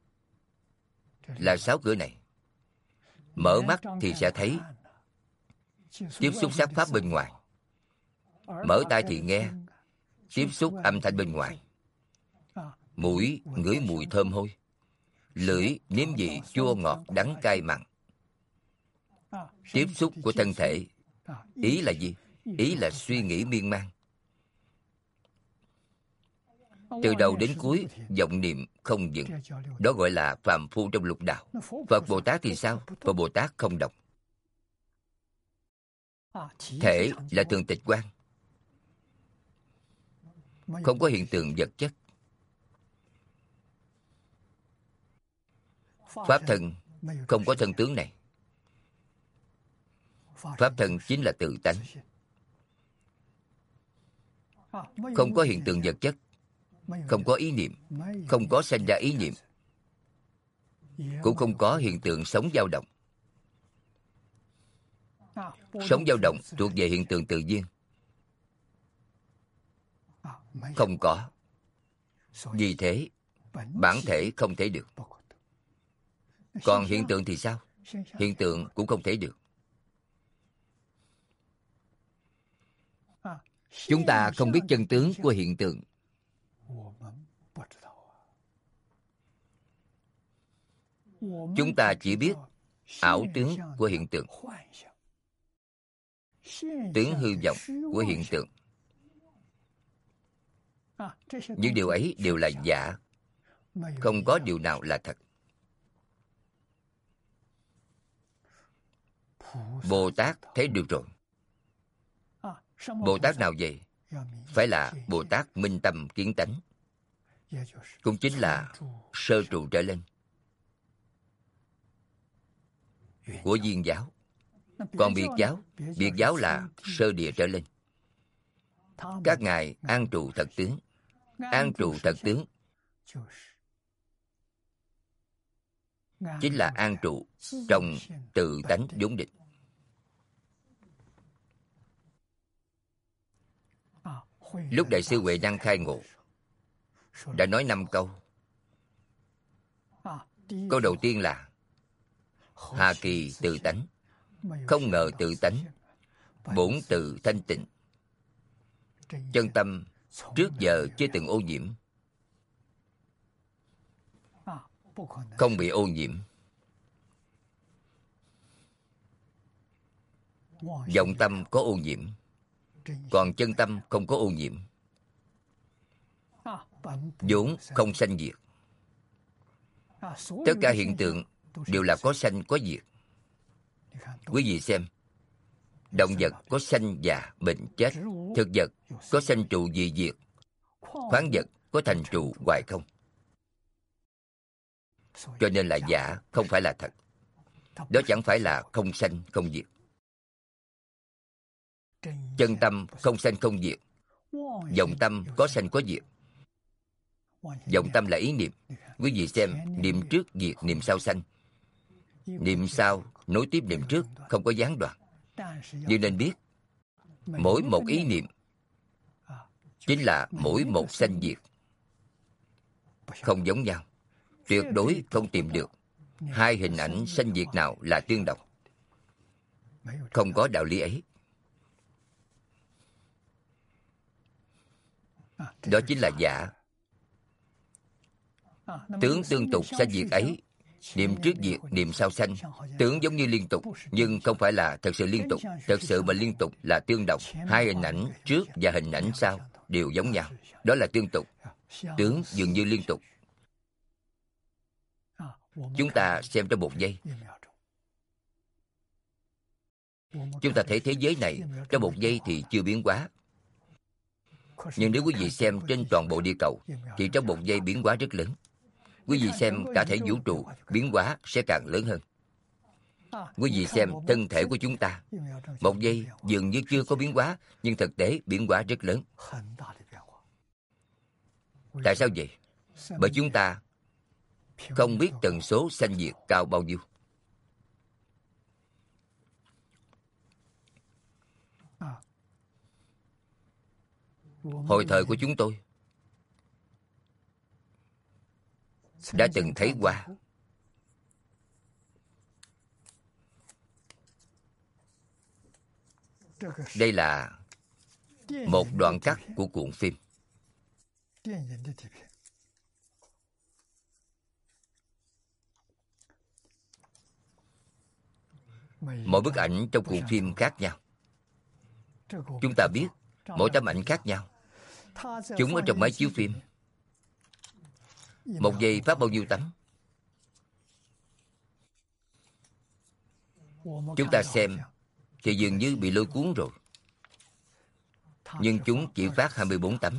Là 6 cửa này. Mở mắt thì sẽ thấy, tiếp xúc sắc pháp bên ngoài. Mở tai thì nghe, tiếp xúc âm thanh bên ngoài. Mũi ngửi mùi thơm hôi. lưỡi nếm vị chua ngọt đắng cay mặn. Tiếp xúc của thân thể, ý là gì? Ý là suy nghĩ miên man. Từ đầu đến cuối, vọng niệm không dừng. Đó gọi là phàm phu trong lục đạo. Phật Bồ Tát thì sao? Phật Bồ Tát không động. Thể là thường tịch quan, không có hiện tượng vật chất. Pháp thân không có thân tướng này. Pháp thân chính là tự tánh, không có hiện tượng vật chất, không có ý niệm, không có sanh ra ý niệm, cũng không có hiện tượng sống dao động. Sống dao động thuộc về hiện tượng tự nhiên. Không có. Vì thế, bản thể không thể được. Còn hiện tượng thì sao? Hiện tượng cũng không thể được. Chúng ta không biết chân tướng của hiện tượng. Chúng ta chỉ biết ảo tướng của hiện tượng, tướng hư vọng của hiện tượng. Những điều ấy đều là giả, không có điều nào là thật. Bồ Tát thấy được rồi. Bồ Tát nào vậy? Phải là Bồ Tát minh tâm kiến tánh, cũng chính là sơ trụ trở lên của Viên giáo. Còn biệt giáo là sơ địa trở lên. Các ngài an trụ thật tướng. An trụ thật tướng chính là an trụ trong tự tánh vốn định. Lúc Đại sư Huệ Năng khai ngộ, đã nói 5 câu. Câu đầu tiên là hà kỳ tự tánh, không ngờ tự tánh, bổn tự thanh tịnh, chân tâm trước giờ chưa từng ô nhiễm, không bị ô nhiễm. Vọng tâm có ô nhiễm, còn chân tâm không có ô nhiễm, vốn không sanh diệt. Tất cả hiện tượng đều là có sanh có diệt. Quý vị xem, động vật có sanh già bệnh chết, thực vật có sanh trụ dị diệt, khoáng vật có thành trụ hoài không. Cho nên là giả, không phải là thật. Đó chẳng phải là không sanh không diệt. Chân tâm không sanh không diệt, vọng tâm có sanh có diệt. Vọng tâm là ý niệm. Quý vị xem, niệm trước diệt, niệm sau sanh. Niệm sau nối tiếp niệm trước, không có gián đoạn. Nhưng nên biết, mỗi một ý niệm chính là mỗi một sanh diệt, không giống nhau. Tuyệt đối không tìm được hai hình ảnh sanh diệt nào là tương đồng. Không có đạo lý ấy. Đó chính là giả. Tướng tương tục sanh diệt ấy, niệm trước diệt, niệm sau sanh, tướng giống như liên tục, nhưng không phải là thật sự liên tục. Thật sự mà liên tục là tương đồng. Hai hình ảnh trước và hình ảnh sau đều giống nhau. Đó là tương tục. Tướng dường như liên tục. Chúng ta xem trong 1 giây. Chúng ta thấy thế giới này trong 1 giây thì chưa biến hóa. Nhưng nếu quý vị xem trên toàn bộ địa cầu thì trong 1 giây biến hóa rất lớn. Quý vị xem cả thể vũ trụ biến hóa sẽ càng lớn hơn. Quý vị xem thân thể của chúng ta, 1 giây dường như chưa có biến hóa, nhưng thực tế biến hóa rất lớn. Tại sao vậy? Bởi chúng ta không biết tần số sanh diệt cao bao nhiêu. Hồi thời của chúng tôi đã từng thấy qua. Đây là một đoạn cắt của cuộn phim. Mỗi bức ảnh trong cuộn phim khác nhau. Chúng ta biết mỗi tấm ảnh khác nhau. Chúng ở trong máy chiếu phim. Một giây phát bao nhiêu tấm? Chúng ta xem thì dường như bị lôi cuốn rồi. Nhưng chúng chỉ phát 24 tấm.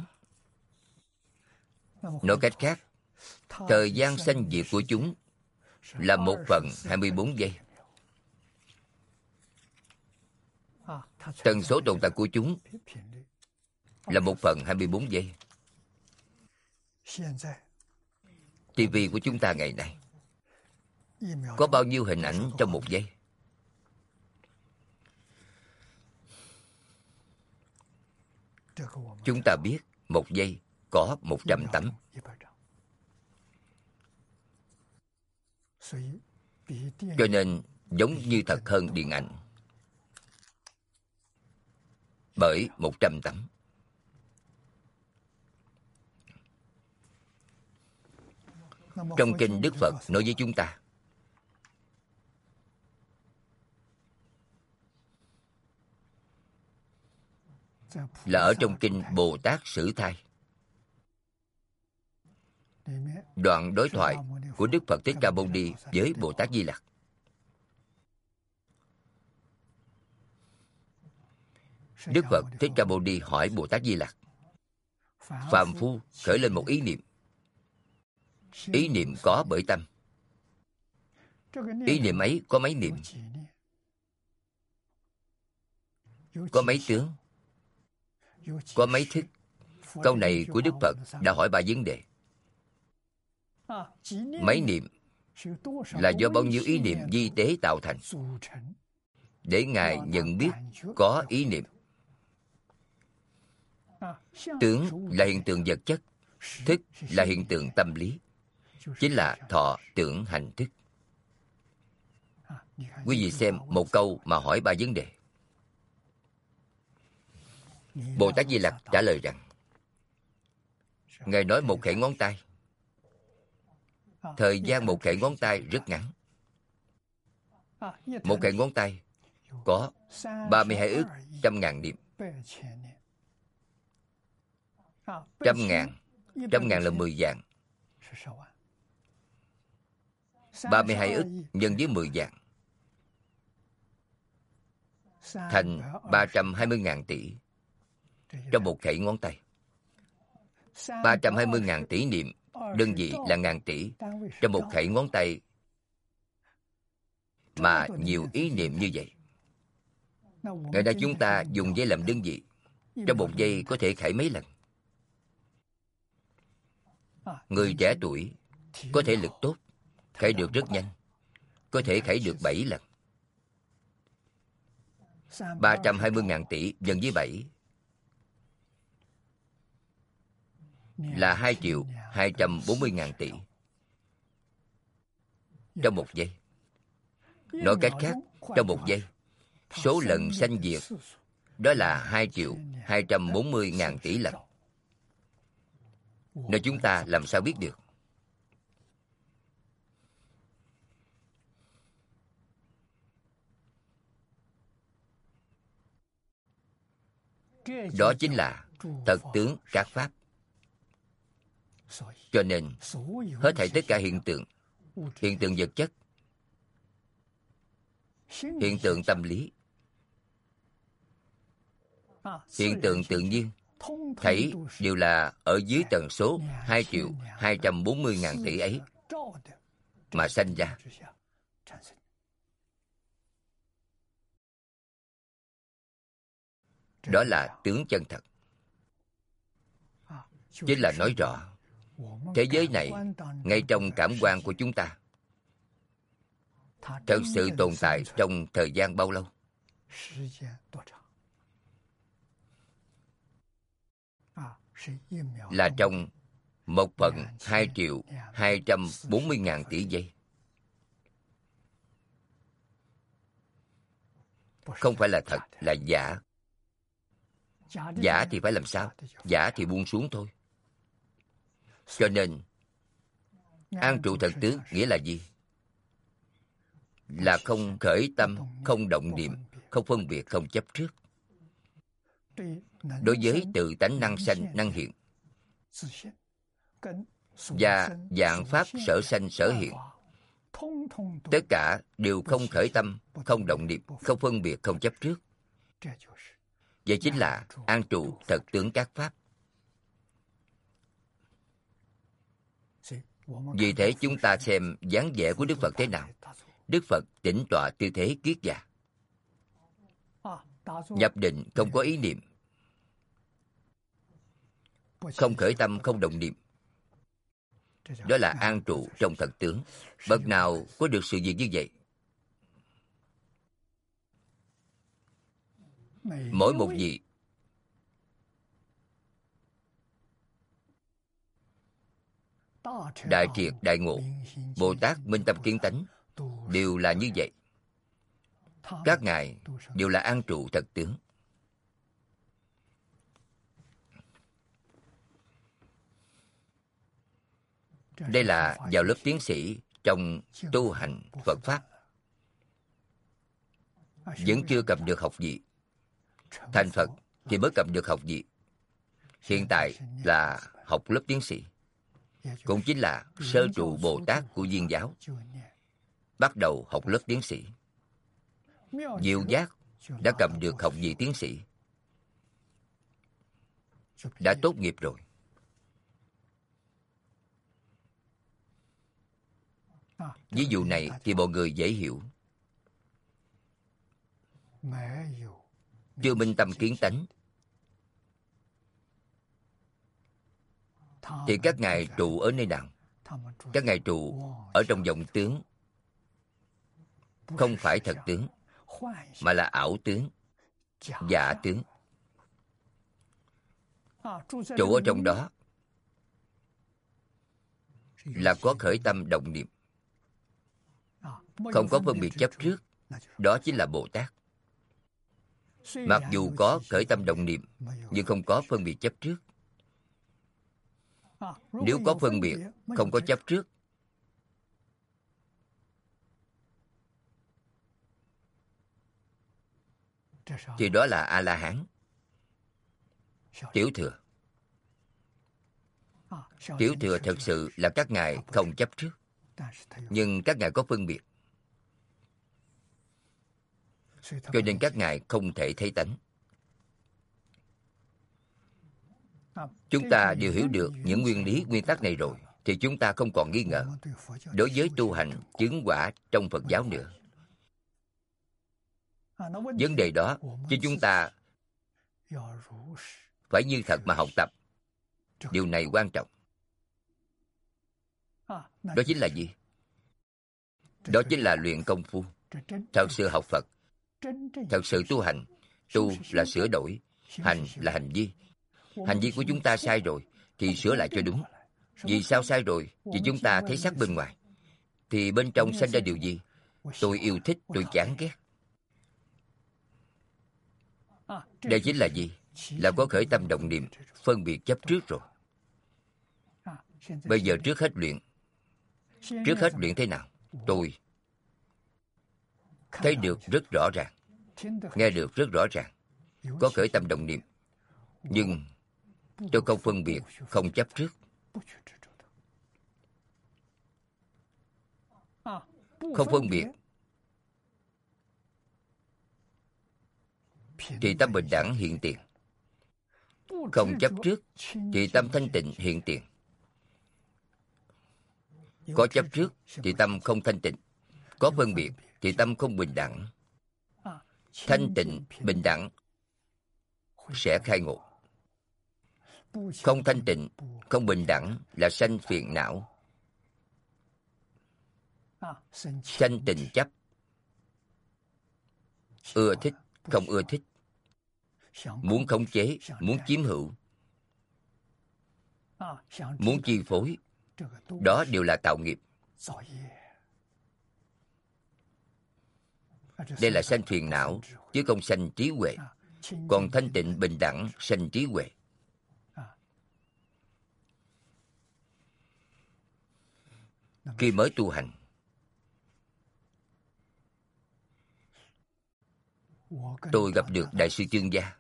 Nói cách khác, thời gian sanh diệt của chúng là 1/24 giây. Tần số tồn tại của chúng là 1/24 giây. TV của chúng ta ngày nay có bao nhiêu hình ảnh trong một giây? Chúng ta biết một giây có 100 tấm. Cho nên giống như thật hơn điện ảnh. Bởi 100 tấm. Trong kinh Đức Phật nói với chúng ta, là ở trong kinh Bồ Tát Sử Thai, đoạn đối thoại của Đức Phật Thích Ca Mâu Ni với Bồ Tát Di Lặc. Đức Phật Thích Ca Mâu Ni hỏi Bồ Tát Di Lặc: phàm phu khởi lên một ý niệm. Ý niệm có bởi tâm. Ý niệm ấy có mấy niệm? Có mấy tướng? Có mấy thức? Câu này của Đức Phật đã hỏi 3 vấn đề. Mấy niệm là do bao nhiêu ý niệm vi tế tạo thành, để Ngài nhận biết có ý niệm. Tướng là hiện tượng vật chất, thức là hiện tượng tâm lý, chính là thọ tưởng hành thức. Quý vị xem một câu mà hỏi 3 vấn đề. Bồ Tát Di Lặc trả lời rằng, Ngài nói một khẩy ngón tay. Thời gian một khẩy ngón tay rất ngắn. Một khẩy ngón tay có 32 ức trăm ngàn niệm. Trăm ngàn là 10 vạn. 32 ức nhân với 10 vạn thành 320.000 tỷ trong một khẩy ngón tay. 320.000 tỷ niệm, đơn vị là ngàn tỷ trong một khẩy ngón tay, mà nhiều ý niệm như vậy. Ngày nay chúng ta dùng giây làm đơn vị, trong một giây có thể khẩy mấy lần. Người trẻ tuổi có thể lực tốt, khẩy được rất nhanh, có thể khẩy được 7 lần. 320.000 tỷ nhân với 7 là 2.240.000 tỷ trong một giây. Nói cách khác, trong một giây, số lần sanh diệt đó là 2.240.000 tỷ lần. Nên chúng ta làm sao biết được? Đó chính là thật tướng các pháp. Cho nên, hết thảy tất cả hiện tượng vật chất, hiện tượng tâm lý, hiện tượng tự nhiên, thảy đều là ở dưới tần số 2.240.000 tỷ ấy mà sanh ra. Đó là tướng chân thật. Chính là nói rõ, thế giới này, ngay trong cảm quan của chúng ta, thật sự tồn tại trong thời gian bao lâu? Là trong 1/2.240.000 tỷ giây. Không phải là thật, là giả. Giả thì phải làm sao? Giả thì buông xuống thôi. Cho nên, an trụ thật tướng nghĩa là gì? là không khởi tâm, không động niệm, không phân biệt, không chấp trước. Đối với tự tánh năng sanh, năng hiện và vạn pháp sở sanh, sở hiện, tất cả đều không khởi tâm, không động niệm, không phân biệt, không chấp trước. Vậy chính là an trụ thật tướng các pháp. Vì thế chúng ta xem dáng vẻ của Đức Phật thế nào. Đức Phật tĩnh tọa tư thế kiết già, nhập định không có ý niệm, không khởi tâm, không động niệm. Đó là an trụ trong thật tướng. Bậc nào có được sự việc như vậy? Mỗi một vị đại triệt đại ngộ, Bồ Tát minh tâm kiến tánh đều là như vậy. Các ngài đều là an trụ thật tướng. Đây là vào lớp tiến sĩ trong tu hành Phật Pháp. Vẫn chưa cầm được học vị. Thành Phật thì mới cầm được học vị. Hiện tại là học lớp tiến sĩ, cũng chính là sơ trụ Bồ Tát của Viên giáo. Bắt đầu học lớp tiến sĩ. Diệu giác đã cầm được học vị tiến sĩ, đã tốt nghiệp rồi. Ví dụ này thì mọi người dễ hiểu. Chưa minh tâm kiến tánh thì các ngài trụ ở nơi nào? Các ngài trụ ở trong vọng tướng, không phải thật tướng, mà là ảo tướng, giả tướng. Trụ ở trong đó là có khởi tâm động niệm, không có phân biệt chấp trước. Đó chính là Bồ Tát. Mặc dù có khởi tâm động niệm, nhưng không có phân biệt chấp trước. Nếu có phân biệt, không có chấp trước, thì đó là A-la-hán. Tiểu thừa. Tiểu thừa thật sự là các ngài không chấp trước, nhưng các ngài có phân biệt, cho nên các ngài không thể thấy tánh. Chúng ta đều hiểu được những nguyên lý, nguyên tắc này rồi, thì chúng ta không còn nghi ngờ đối với tu hành chứng quả trong Phật giáo nữa. Vấn đề đó cho chúng ta phải như thật mà học tập. Điều này quan trọng. Đó chính là gì? Đó chính là luyện công phu. Thật sự học Phật, thật sự tu hành. Tu là sửa đổi, hành là hành vi. Hành vi của chúng ta sai rồi thì sửa lại cho đúng. Vì sao sai rồi? Vì chúng ta thấy sắc bên ngoài, thì bên trong sinh ra điều gì? Tôi yêu thích, tôi chán ghét. Đây chính là gì? Là có khởi tâm động niệm, phân biệt chấp trước rồi. Bây giờ trước hết luyện. Trước hết luyện thế nào? Tôi thấy được rất rõ ràng, nghe được rất rõ ràng, có khởi tâm động niệm, nhưng tôi không phân biệt, không chấp trước. Không phân biệt thì tâm bình đẳng hiện tiền. Không chấp trước thì tâm thanh tịnh hiện tiền. Có chấp trước thì tâm không thanh tịnh. Có phân biệt thì tâm không bình đẳng. Thanh tịnh, bình đẳng sẽ khai ngộ. Không thanh tịnh, không bình đẳng là sanh phiền não, sanh tình chấp, ưa thích, không ưa thích, muốn khống chế, muốn chiếm hữu, muốn chi phối. Đó đều là tạo nghiệp. Đây là sanh phiền não, chứ không sanh trí huệ. Còn thanh tịnh bình đẳng sanh trí huệ. Khi mới tu hành, tôi gặp được Đại sư Chương Gia.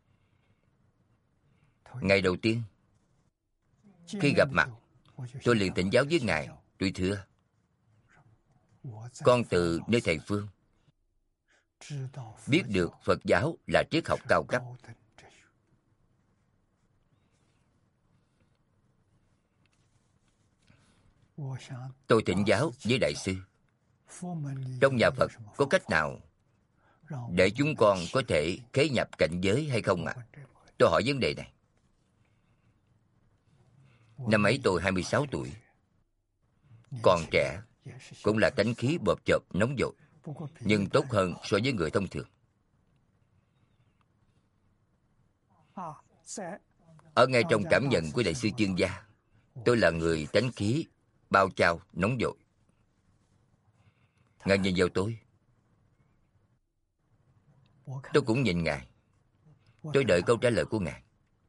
Ngày đầu tiên, khi gặp mặt, tôi liền thỉnh giáo với Ngài. Tôi thưa, con từ nơi thầy phương biết được Phật giáo là triết học cao cấp. Tôi thỉnh giáo với Đại sư, trong nhà Phật có cách nào để chúng con có thể khế nhập cảnh giới hay không ạ? Tôi hỏi vấn đề này. Năm ấy tôi 26 tuổi, còn trẻ, cũng là tánh khí bộp chộp nóng vội, nhưng tốt hơn so với người thông thường. Ở ngay trong cảm nhận của Đại sư Chương Gia, tôi là người tánh khí bao trao nóng vội. Ngài nhìn vào tôi cũng nhìn Ngài. Tôi đợi câu trả lời của Ngài.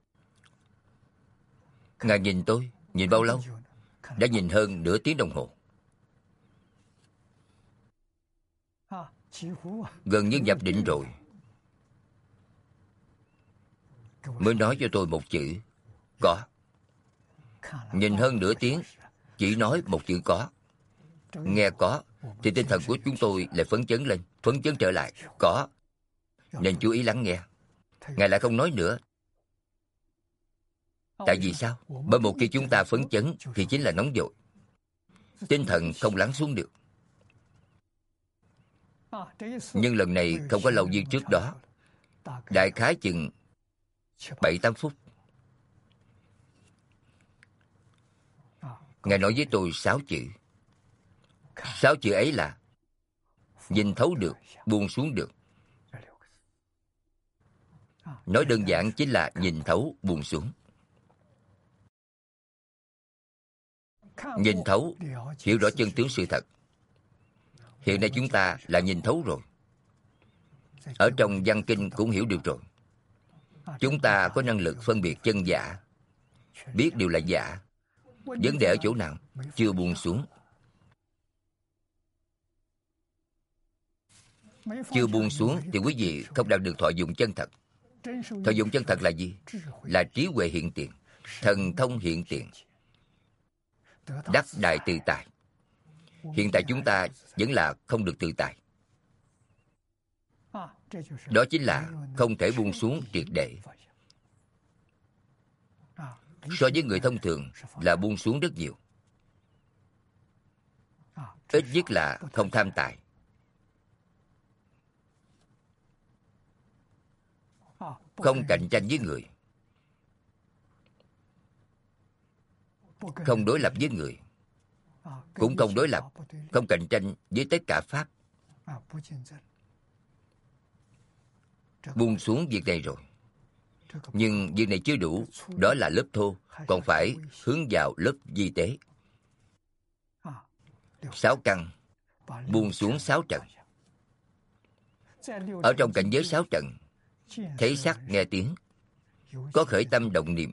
Ngài nhìn tôi, nhìn bao lâu? Đã nhìn hơn nửa tiếng đồng hồ. Gần như nhập định rồi, mới nói cho tôi một chữ, có. Nhìn hơn nửa tiếng, chỉ nói một chữ có. Nghe có, thì tinh thần của chúng tôi lại phấn chấn lên, phấn chấn trở lại, có. Nên chú ý lắng nghe. Ngài lại không nói nữa. Tại vì sao? Bởi một khi chúng ta phấn chấn thì chính là nóng vội. Tinh thần không lắng xuống được. Nhưng lần này không có lâu như trước đó. Đại khái chừng 7-8 phút. Ngài nói với tôi 6 chữ. 6 chữ ấy là nhìn thấu được, buông xuống được. Nói đơn giản chính là nhìn thấu, buông xuống. Nhìn thấu, hiểu rõ chân tướng sự thật. Hiện nay chúng ta là nhìn thấu rồi. Ở trong văn kinh cũng hiểu được rồi. Chúng ta có năng lực phân biệt chân giả, biết điều là giả. Vấn đề ở chỗ nào? Chưa buông xuống. Chưa buông xuống thì quý vị không đạt được thọ dụng chân thật. Thọ dụng chân thật là gì? Là trí huệ hiện tiền, thần thông hiện tiền, đắc đại tự tại. Hiện tại chúng ta vẫn là không được tự tại. Đó chính là không thể buông xuống triệt để. So với người thông thường là buông xuống rất nhiều. Ít nhất là không tham tài. Không cạnh tranh với người. Không đối lập với người. Cũng không đối lập, không cạnh tranh với tất cả Pháp. Buông xuống việc này rồi. Nhưng việc này chưa đủ. Đó là lớp thô, còn phải hướng vào lớp vi tế. 6 căn, buông xuống 6 trần. Ở trong cảnh giới 6 trần, thấy sắc nghe tiếng, có khởi tâm động niệm,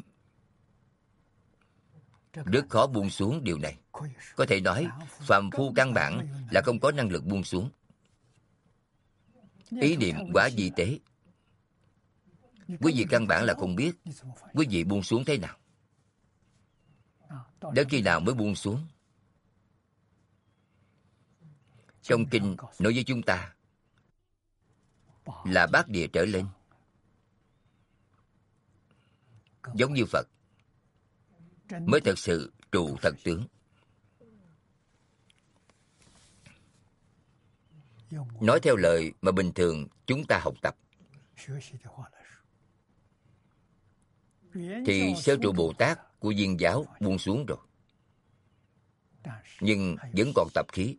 rất khó buông xuống điều này. Có thể nói, phàm phu căn bản là không có năng lực buông xuống. Ý niệm quá vi tế. Quý vị căn bản là không biết quý vị buông xuống thế nào. Đến khi nào mới buông xuống? Trong kinh nói với chúng ta là bát địa trở lên. Giống như Phật mới thật sự trụ thật tướng. Nói theo lời mà bình thường chúng ta học tập, thì Sơ trụ Bồ Tát của Viên giáo buông xuống rồi. Nhưng vẫn còn tập khí.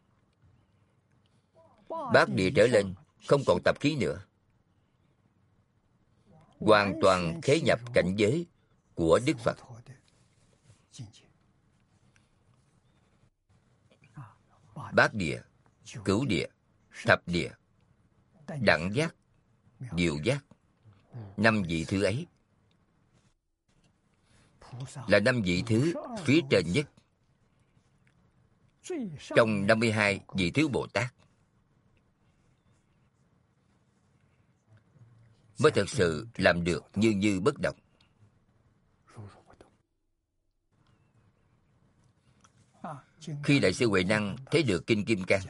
Bát địa trở lên không còn tập khí nữa. Hoàn toàn khế nhập cảnh giới của Đức Phật. Bát địa, cửu địa, thập địa, đẳng giác, diệu giác, 5 vị thứ ấy là 5 vị thứ phía trên nhất trong 52 vị thứ Bồ Tát. mới thật sự làm được như như bất động. Khi Đại sư Huệ Năng thấy được Kinh Kim Cang,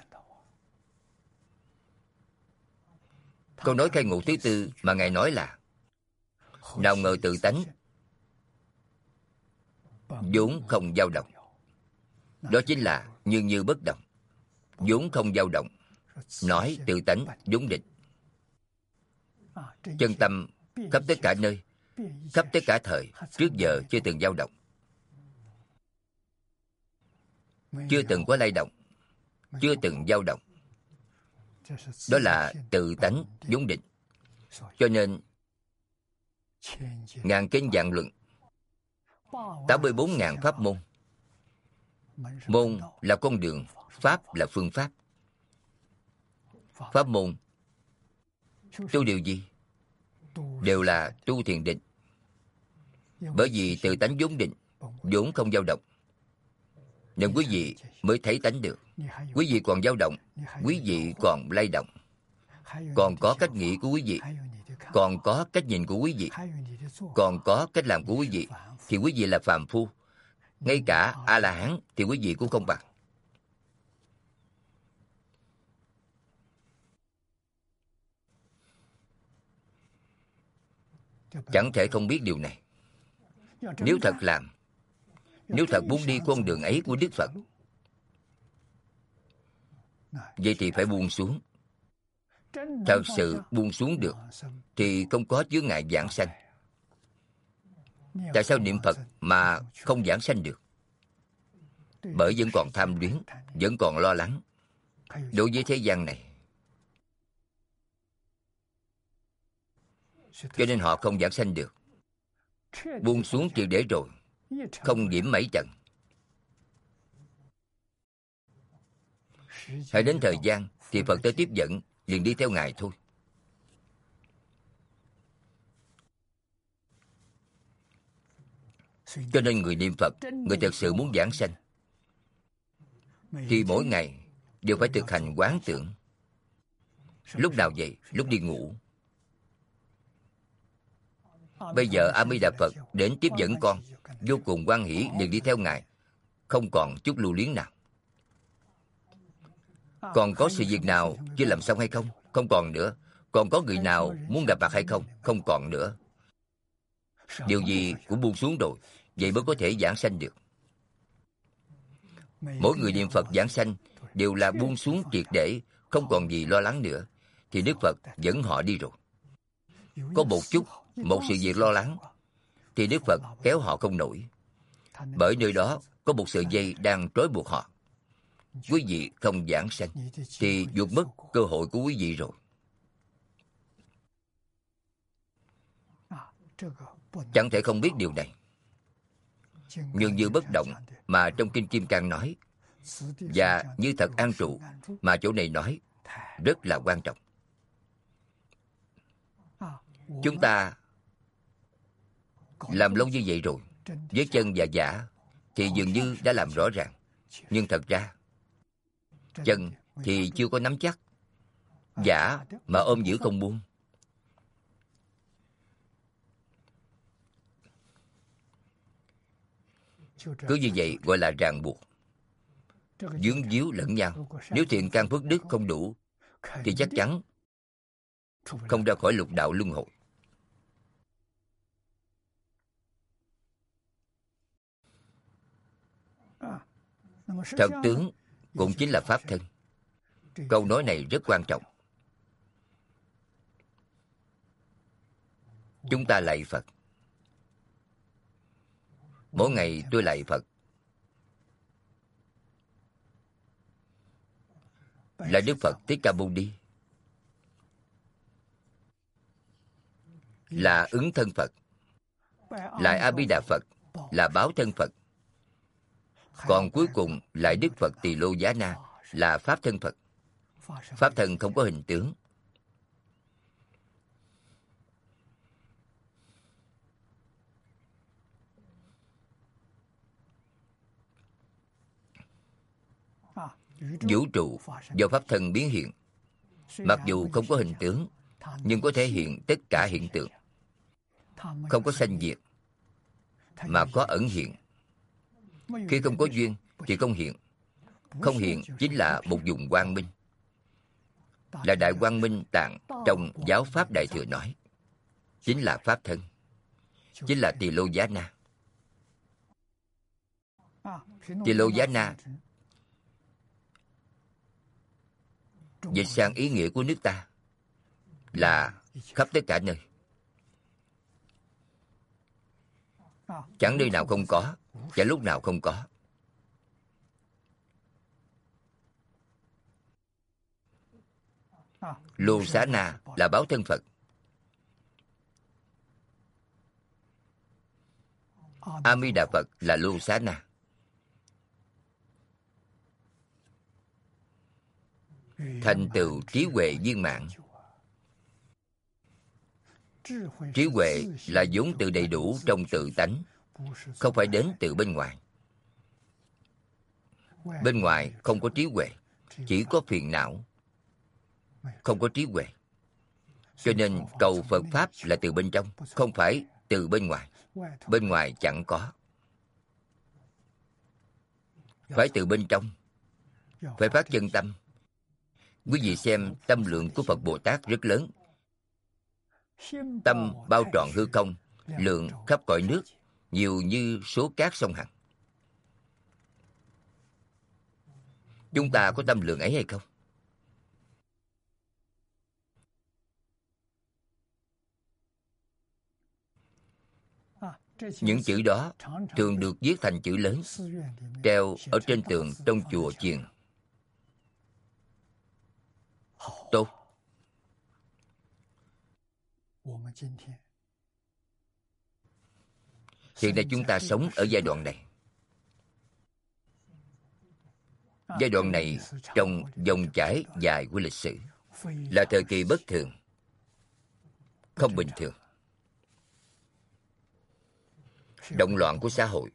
câu nói khai ngộ thứ tư mà Ngài nói là: nào ngờ tự tánh vốn không dao động. Đó chính là như như bất động, vốn không dao động. Nói tự tánh vốn định. Chân tâm khắp tất cả nơi, khắp tất cả thời, trước giờ chưa từng dao động, chưa từng có lay động, chưa từng dao động. Đó là tự tánh vốn định. Cho nên ngàn kinh vạn luận, 84.000 pháp môn. Môn là con đường, pháp là phương pháp. Pháp môn tu điều gì? Đều là tu thiền định. Bởi vì tự tánh vốn định, vốn không dao động, nên quý vị mới thấy tánh được. Quý vị còn dao động, quý vị còn lay động, còn có cách nghĩ của quý vị, còn có cách nhìn của quý vị, còn có cách làm của quý vị, thì quý vị là phàm phu. Ngay cả A-la-hán thì quý vị cũng không bằng. Chẳng thể không biết điều này. Nếu thật làm, nếu thật muốn đi con đường ấy của Đức Phật, vậy thì phải buông xuống. Thật sự buông xuống được thì không có chướng ngại vãng sanh. Tại sao niệm Phật mà không vãng sanh được? Bởi vẫn còn tham luyến, vẫn còn lo lắng. Đối với thế gian này, cho nên họ không vãng sanh được. Buông xuống triệt để rồi, không nhiễm mảy trần. Hãy đến thời gian thì Phật tới tiếp dẫn, liền đi theo Ngài thôi. Cho nên người niệm Phật, người thật sự muốn vãng sanh, thì mỗi ngày đều phải thực hành quán tưởng. Lúc nào vậy? Lúc đi ngủ. Bây giờ A Di Đà Phật đến tiếp dẫn con, vô cùng hoan hỷ liền đi theo Ngài, không còn chút lưu luyến nào. Còn có sự việc nào chưa làm xong hay không? Không còn nữa. Còn có người nào muốn gặp mặt hay không? Không còn nữa. Điều gì cũng buông xuống rồi, vậy mới có thể vãng sanh được. Mỗi người niệm Phật vãng sanh đều là buông xuống triệt để, không còn gì lo lắng nữa, thì Đức Phật dẫn họ đi rồi. Có một chút, một sự việc lo lắng, thì Đức Phật kéo họ không nổi. Bởi nơi đó có một sợi dây đang trói buộc họ. Quý vị không vãng sanh thì vụt mất cơ hội của quý vị rồi. Chẳng thể không biết điều này. Nhưng như bất động mà trong Kinh Kim Cang nói, và như thật an trụ mà chỗ này nói, rất là quan trọng. Chúng ta làm lâu như vậy rồi, với chân và giả thì dường như đã làm rõ ràng. Nhưng thật ra, chân thì chưa có nắm chắc, giả mà ôm giữ không buông. Cứ như vậy gọi là ràng buộc, vướng víu lẫn nhau. Nếu thiện căn phước đức không đủ, thì chắc chắn không ra khỏi lục đạo luân hồi. Thật tướng cũng chính là pháp thân. Câu nói này rất quan trọng. Chúng ta lạy Phật. Mỗi ngày tôi lạy Phật là Đức Phật Thích Ca Mâu Ni, là ứng thân Phật, lại A Di Đà Phật là báo thân Phật, còn cuối cùng lại Đức Phật Tỳ Lô Giá Na là pháp thân Phật. Pháp thân không có hình tướng. Vũ trụ do pháp thân biến hiện, mặc dù không có hình tướng, nhưng có thể hiện tất cả hiện tượng. Không có sanh diệt, mà có ẩn hiện. Khi không có duyên thì không hiện. Không hiện chính là một vùng quang minh, là Đại Quang Minh Tạng trong giáo pháp Đại Thừa nói. Chính là Pháp thân, chính là Tỳ Lô Giá Na. Tỳ Lô Giá Na dịch sang ý nghĩa của nước ta là khắp tất cả nơi. Chẳng nơi nào không có, chẳng lúc nào không có. Lô Xá Na là báo thân Phật. A Di Đà Phật là Lô Xá Na. Thành tựu trí huệ viên mãn. Trí huệ là vốn tự đầy đủ trong tự tánh, không phải đến từ bên ngoài. Bên ngoài không có trí huệ, chỉ có phiền não, không có trí huệ. Cho nên cầu Phật Pháp là từ bên trong, không phải từ bên ngoài. Bên ngoài chẳng có. Phải từ bên trong, phải phát chân tâm. Quý vị xem tâm lượng của Phật Bồ Tát rất lớn. Tâm bao trọn hư không, lượng khắp cõi nước, nhiều như số cát sông Hằng. Chúng ta có tâm lượng ấy hay không? Những chữ đó thường được viết thành chữ lớn, treo ở trên tường trong chùa chiền. Tốt. Hiện nay chúng ta sống ở giai đoạn này. Giai đoạn này trong dòng chảy dài của lịch sử là thời kỳ bất thường, không bình thường. Động loạn của xã hội,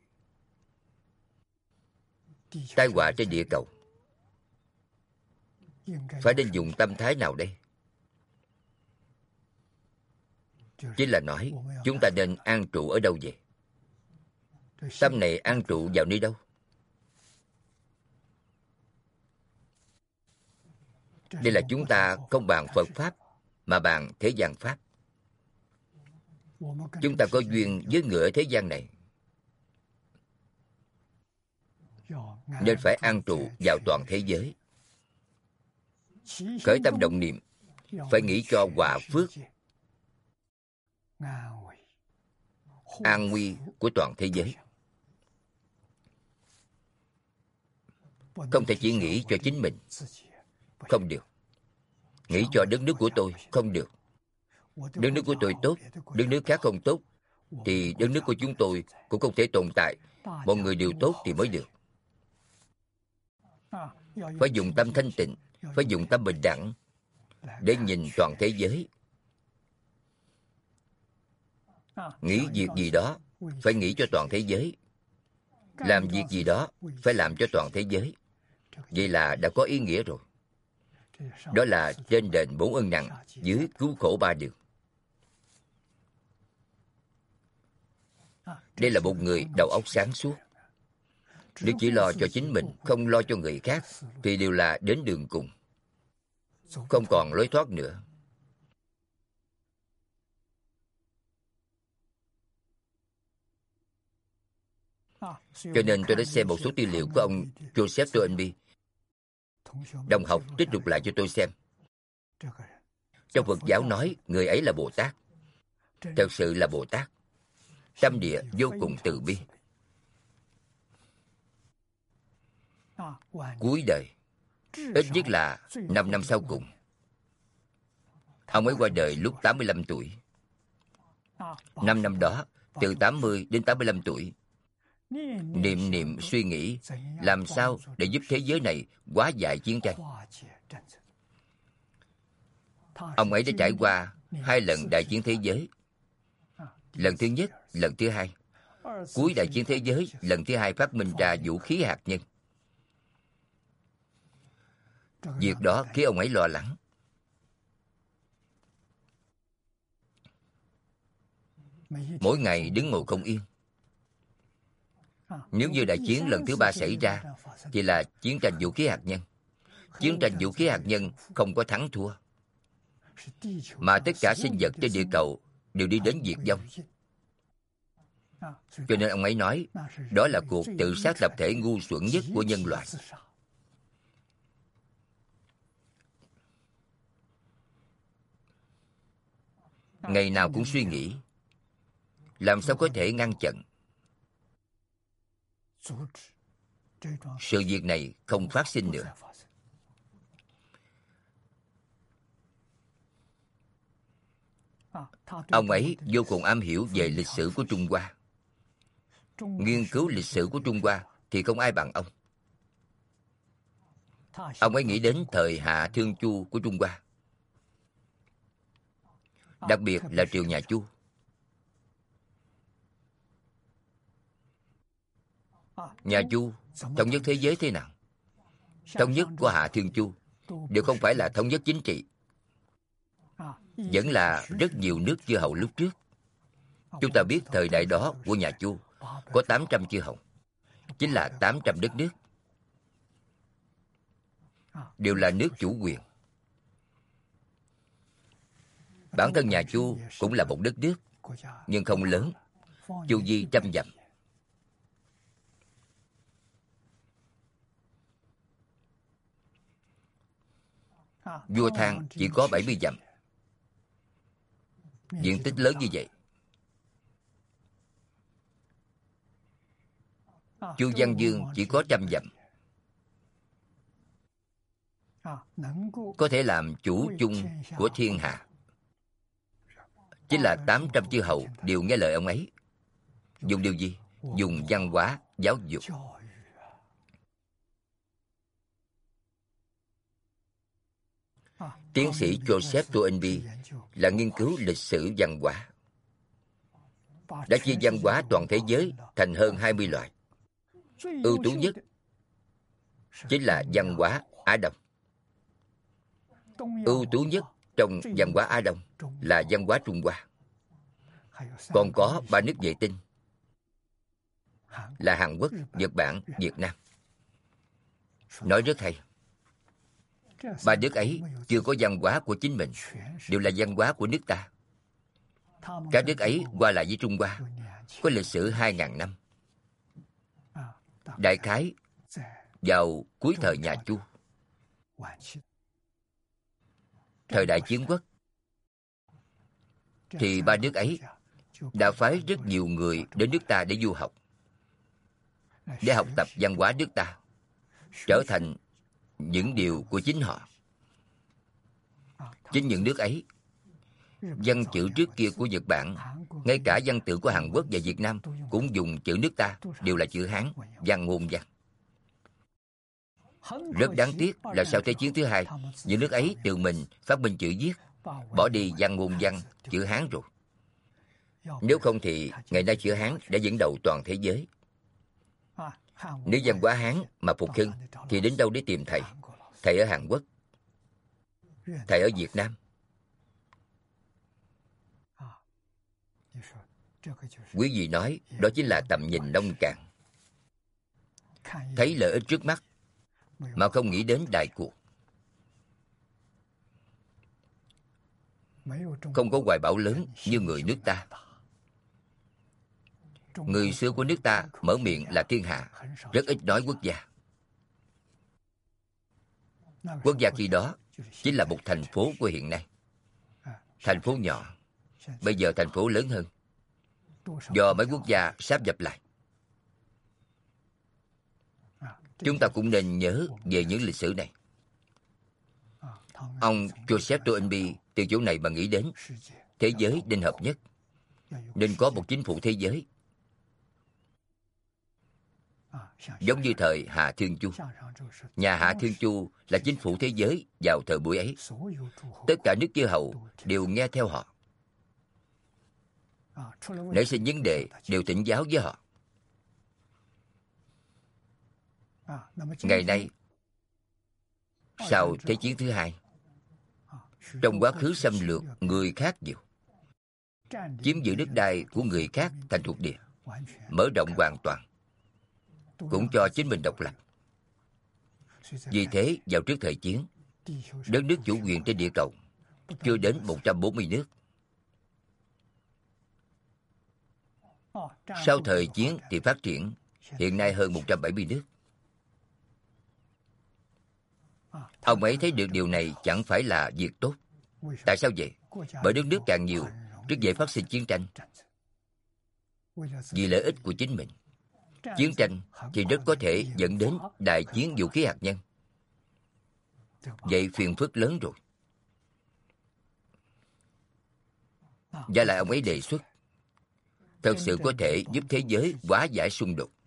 tai họa trên địa cầu. Phải nên dùng tâm thái nào đây? Chính là nói chúng ta nên an trụ ở đâu vậy? Tâm này an trụ vào nơi đâu? Đây là chúng ta không bàn Phật Pháp, mà bàn thế gian Pháp. Chúng ta có duyên với người ở thế gian này, nên phải an trụ vào toàn thế giới. Khởi tâm động niệm, phải nghĩ cho hòa phước, an nguy của toàn thế giới. Không thể chỉ nghĩ cho chính mình, không được. Nghĩ cho đất nước của tôi, không được. Đất nước của tôi tốt, đất nước khác không tốt, thì đất nước của chúng tôi cũng không thể tồn tại. Mọi người đều tốt thì mới được. Phải dùng tâm thanh tịnh, phải dùng tâm bình đẳng để nhìn toàn thế giới. Nghĩ việc gì đó, phải nghĩ cho toàn thế giới. Làm việc gì đó, phải làm cho toàn thế giới. Vậy là đã có ý nghĩa rồi. Đó là trên đền 4 ân nặng, dưới cứu khổ 3 điều. Đây là một người đầu óc sáng suốt. Nếu chỉ lo cho chính mình, không lo cho người khác, thì đều là đến đường cùng, không còn lối thoát nữa. Cho nên tôi đã xem một số tư liệu của ông Joseph Toynbee. Đồng học trích lục lại cho tôi xem. Trong Phật giáo nói người ấy là Bồ Tát. Thật sự là Bồ Tát. Tâm địa vô cùng từ bi. Cuối đời, ít nhất là 5 năm sau cùng, ông ấy qua đời lúc 85 tuổi. 5 năm đó, từ 80 đến 85 tuổi, niệm suy nghĩ làm sao để giúp thế giới này hóa giải chiến tranh. Ông ấy đã trải qua 2 lần đại chiến thế giới. Lần thứ nhất, lần thứ hai. Cuối đại chiến thế giới, lần thứ hai phát minh ra vũ khí hạt nhân. Việc đó khiến ông ấy lo lắng. mỗi ngày đứng ngồi không yên. Nếu như đại chiến lần thứ 3 xảy ra, thì là chiến tranh vũ khí hạt nhân. Chiến tranh vũ khí hạt nhân không có thắng thua, mà tất cả sinh vật trên địa cầu đều đi đến diệt vong. Cho nên ông ấy nói, đó là cuộc tự sát tập thể ngu xuẩn nhất của nhân loại. Ngày nào cũng suy nghĩ, làm sao có thể ngăn chặn sự việc này không phát sinh nữa. Ông ấy vô cùng am hiểu về lịch sử của Trung Hoa. Nghiên cứu lịch sử của Trung Hoa thì không ai bằng ông. Ông ấy nghĩ đến thời Hạ Thương Chu của Trung Hoa, đặc biệt là triều nhà Chu. Nhà Chu thống nhất thế giới thế nào? Thống nhất của Hạ Thương Chu đều không phải là thống nhất chính trị, vẫn là rất nhiều nước chư hầu lúc trước. Chúng ta biết thời đại đó của nhà Chu có 800 chư hầu, chính là 800 đất nước, đều là nước chủ quyền. Bản thân nhà Chu cũng là một đất nước, nhưng không lớn, chu vi 100 dặm. Vua Thang chỉ có 70 dặm. Diện tích lớn như vậy. Chu Văn Dương chỉ có 100 dặm. Có thể làm chủ chung của thiên hạ. Chính là 800 chư hầu đều nghe lời ông ấy. Dùng điều gì? Dùng văn hóa, giáo dục. Tiến sĩ Joseph Toynbee là nghiên cứu lịch sử văn hóa, đã chia văn hóa toàn thế giới thành hơn 20 loại. Ưu tú nhất chính là văn hóa Á Đông. Ưu tú nhất trong văn hóa Á Đông là văn hóa Trung Hoa. Còn có 3 nước vệ tinh là Hàn Quốc, Nhật Bản, Việt Nam. Nói rất hay. 3 nước ấy chưa có văn hóa của chính mình, đều là văn hóa của nước ta. Các nước ấy qua lại với Trung Hoa có lịch sử 2.000 năm. Đại khái vào cuối thời nhà Chu, thời đại chiến quốc, thì 3 nước ấy đã phái rất nhiều người đến nước ta để du học, để học tập văn hóa nước ta, trở thành những điều của chính họ. Chính những nước ấy, văn chữ trước kia của Nhật Bản, ngay cả văn tự của Hàn Quốc và Việt Nam cũng dùng chữ nước ta, đều là chữ Hán, văn ngôn văn. Rất đáng tiếc là sau Thế chiến thứ hai, những nước ấy tự mình phát minh chữ viết, bỏ đi văn ngôn văn, chữ Hán rồi. Nếu không thì ngày nay chữ Hán đã dẫn đầu toàn thế giới. Nếu văn hóa Hán mà phục hưng thì đến đâu để tìm thầy? Thầy ở Hàn Quốc, thầy ở Việt Nam. Quý vị nói đó chính là tầm nhìn nông cạn, thấy lợi ích trước mắt mà không nghĩ đến đại cuộc. Không có hoài bão lớn như người nước ta. Người xưa của nước ta mở miệng là thiên hạ, rất ít nói quốc gia. Quốc gia khi đó chính là một thành phố của hiện nay. Thành phố nhỏ, bây giờ thành phố lớn hơn, do mấy quốc gia sáp nhập lại. Chúng ta cũng nên nhớ về những lịch sử này. Ông Joseph Toynbee từ chỗ này mà nghĩ đến thế giới nên hợp nhất, nên có một chính phủ thế giới, giống như thời Hạ Thương Chu. Nhà Hạ Thương Chu là chính phủ thế giới vào thời buổi ấy. Tất cả nước chư hầu đều nghe theo họ. Nảy sinh vấn đề đều thỉnh giáo với họ. Ngày nay, sau Thế chiến thứ hai, trong quá khứ xâm lược người khác nhiều, chiếm giữ đất đai của người khác thành thuộc địa, mở rộng hoàn toàn, cũng cho chính mình độc lập. Vì thế, vào trước thời chiến, đất nước chủ quyền trên địa cầu chưa đến 140 nước. Sau thời chiến thì phát triển, hiện nay hơn 170 nước. Ông ấy thấy được điều này chẳng phải là việc tốt. Tại sao vậy? Bởi đất nước càng nhiều, rất dễ phát sinh chiến tranh. Vì lợi ích của chính mình, chiến tranh thì rất có thể dẫn đến đại chiến vũ khí hạt nhân. Vậy phiền phức lớn rồi. Và lại ông ấy đề xuất, thật sự có thể giúp thế giới hóa giải xung đột,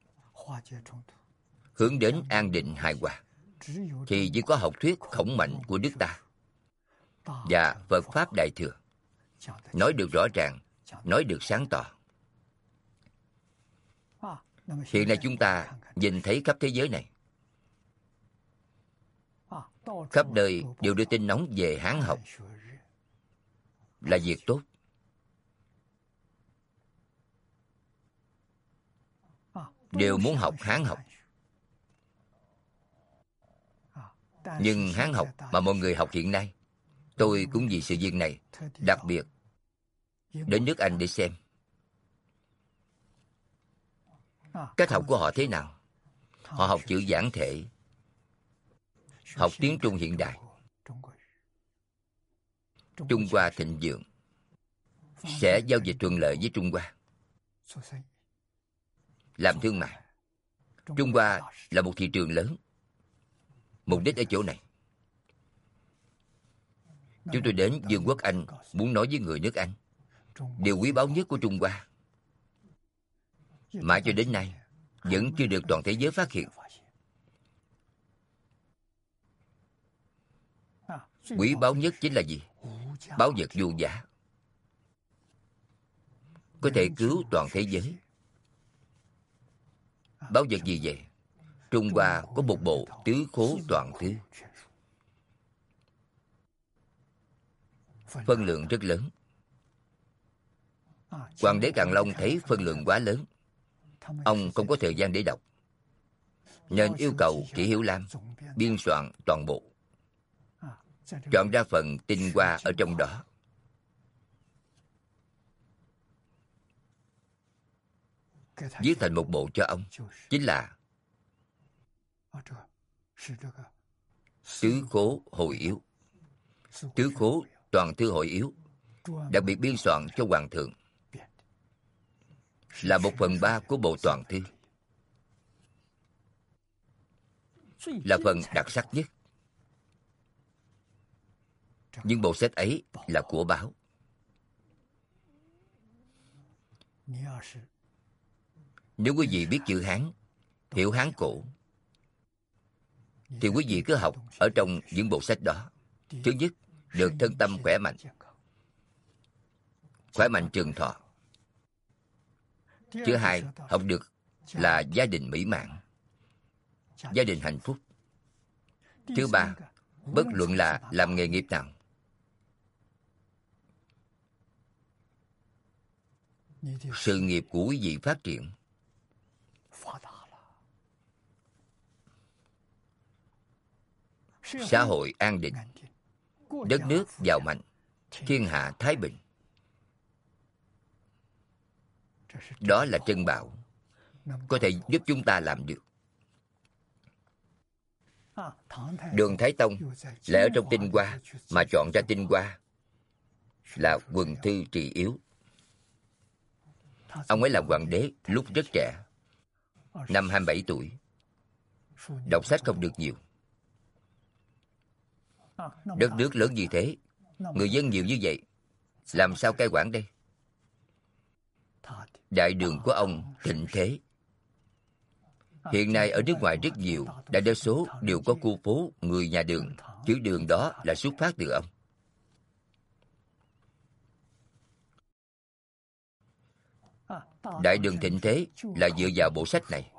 hướng đến an định hài hòa, thì chỉ có học thuyết khổng mạnh của nước ta và Phật Pháp Đại Thừa nói được rõ ràng, nói được sáng tỏ. Hiện nay chúng ta nhìn thấy khắp thế giới này, khắp nơi đều đưa tin nóng về Hán học, là việc tốt. Đều muốn học Hán học. Nhưng Hán học mà mọi người học hiện nay, tôi cũng vì sự việc này đặc biệt đến nước Anh để xem. Cách học của họ thế nào? Họ học chữ giản thể, học tiếng Trung hiện đại. Trung Hoa thịnh vượng, sẽ giao dịch thuận lợi với Trung Hoa, làm thương mại. Trung Hoa là một thị trường lớn. Mục đích ở chỗ này. Chúng tôi đến Vương quốc Anh muốn nói với người nước Anh, điều quý báu nhất của Trung Hoa mãi cho đến nay vẫn chưa được toàn thế giới phát hiện. Quý báu nhất chính là gì? Báu vật vô giá, có thể cứu toàn thế giới. Báu vật gì vậy? Trung Hoa có một bộ tứ khố toàn thư, phân lượng rất lớn. Hoàng đế Càn Long thấy phân lượng quá lớn, ông không có thời gian để đọc, nên yêu cầu Kỷ Hiểu Lam biên soạn toàn bộ, chọn ra phần tinh hoa ở trong đó. Viết thành một bộ cho ông, chính là Tứ Khố Hội Yếu. Tứ Khố Toàn Thư Hội Yếu, đặc biệt biên soạn cho Hoàng thượng, là 1/3 của bộ toàn thư, là phần đặc sắc nhất. Nhưng bộ sách ấy là của báo. Nếu quý vị biết chữ Hán, hiểu Hán cổ, thì quý vị cứ học ở trong những bộ sách đó. Thứ nhất, được thân tâm khỏe mạnh, khỏe mạnh trường thọ. Thứ hai, học được là gia đình mỹ mãn, gia đình hạnh phúc. Thứ ba, bất luận là làm nghề nghiệp nào, sự nghiệp của quý vị phát triển. Xã hội an định, đất nước giàu mạnh, thiên hạ thái bình. Đó là trân bảo, có thể giúp chúng ta làm được. Đường Thái Tông lại ở trong tinh hoa mà chọn ra tinh hoa là quần thư trì yếu. Ông ấy làm hoàng đế lúc rất trẻ, năm 27 tuổi. Đọc sách không được nhiều. Đất nước lớn như thế, người dân nhiều như vậy, làm sao cai quản đây? Đại đường của ông thịnh thế. Hiện nay ở nước ngoài rất nhiều, đại đa số đều có khu phố người nhà Đường. Chữ Đường đó là xuất phát từ ông. Đại đường thịnh thế là dựa vào bộ sách này.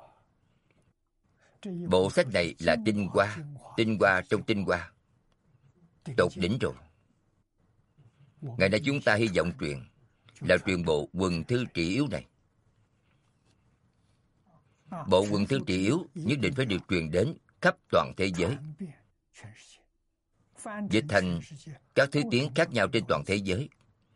Bộ sách này là tinh hoa trong tinh hoa, tột đỉnh rồi. Ngày nay chúng ta hy vọng truyền là truyền bộ Quần Thư Trị Yếu này. Bộ Quần Thư Trị Yếu nhất định phải được truyền đến khắp toàn thế giới, dịch thành các thứ tiếng khác nhau trên toàn thế giới,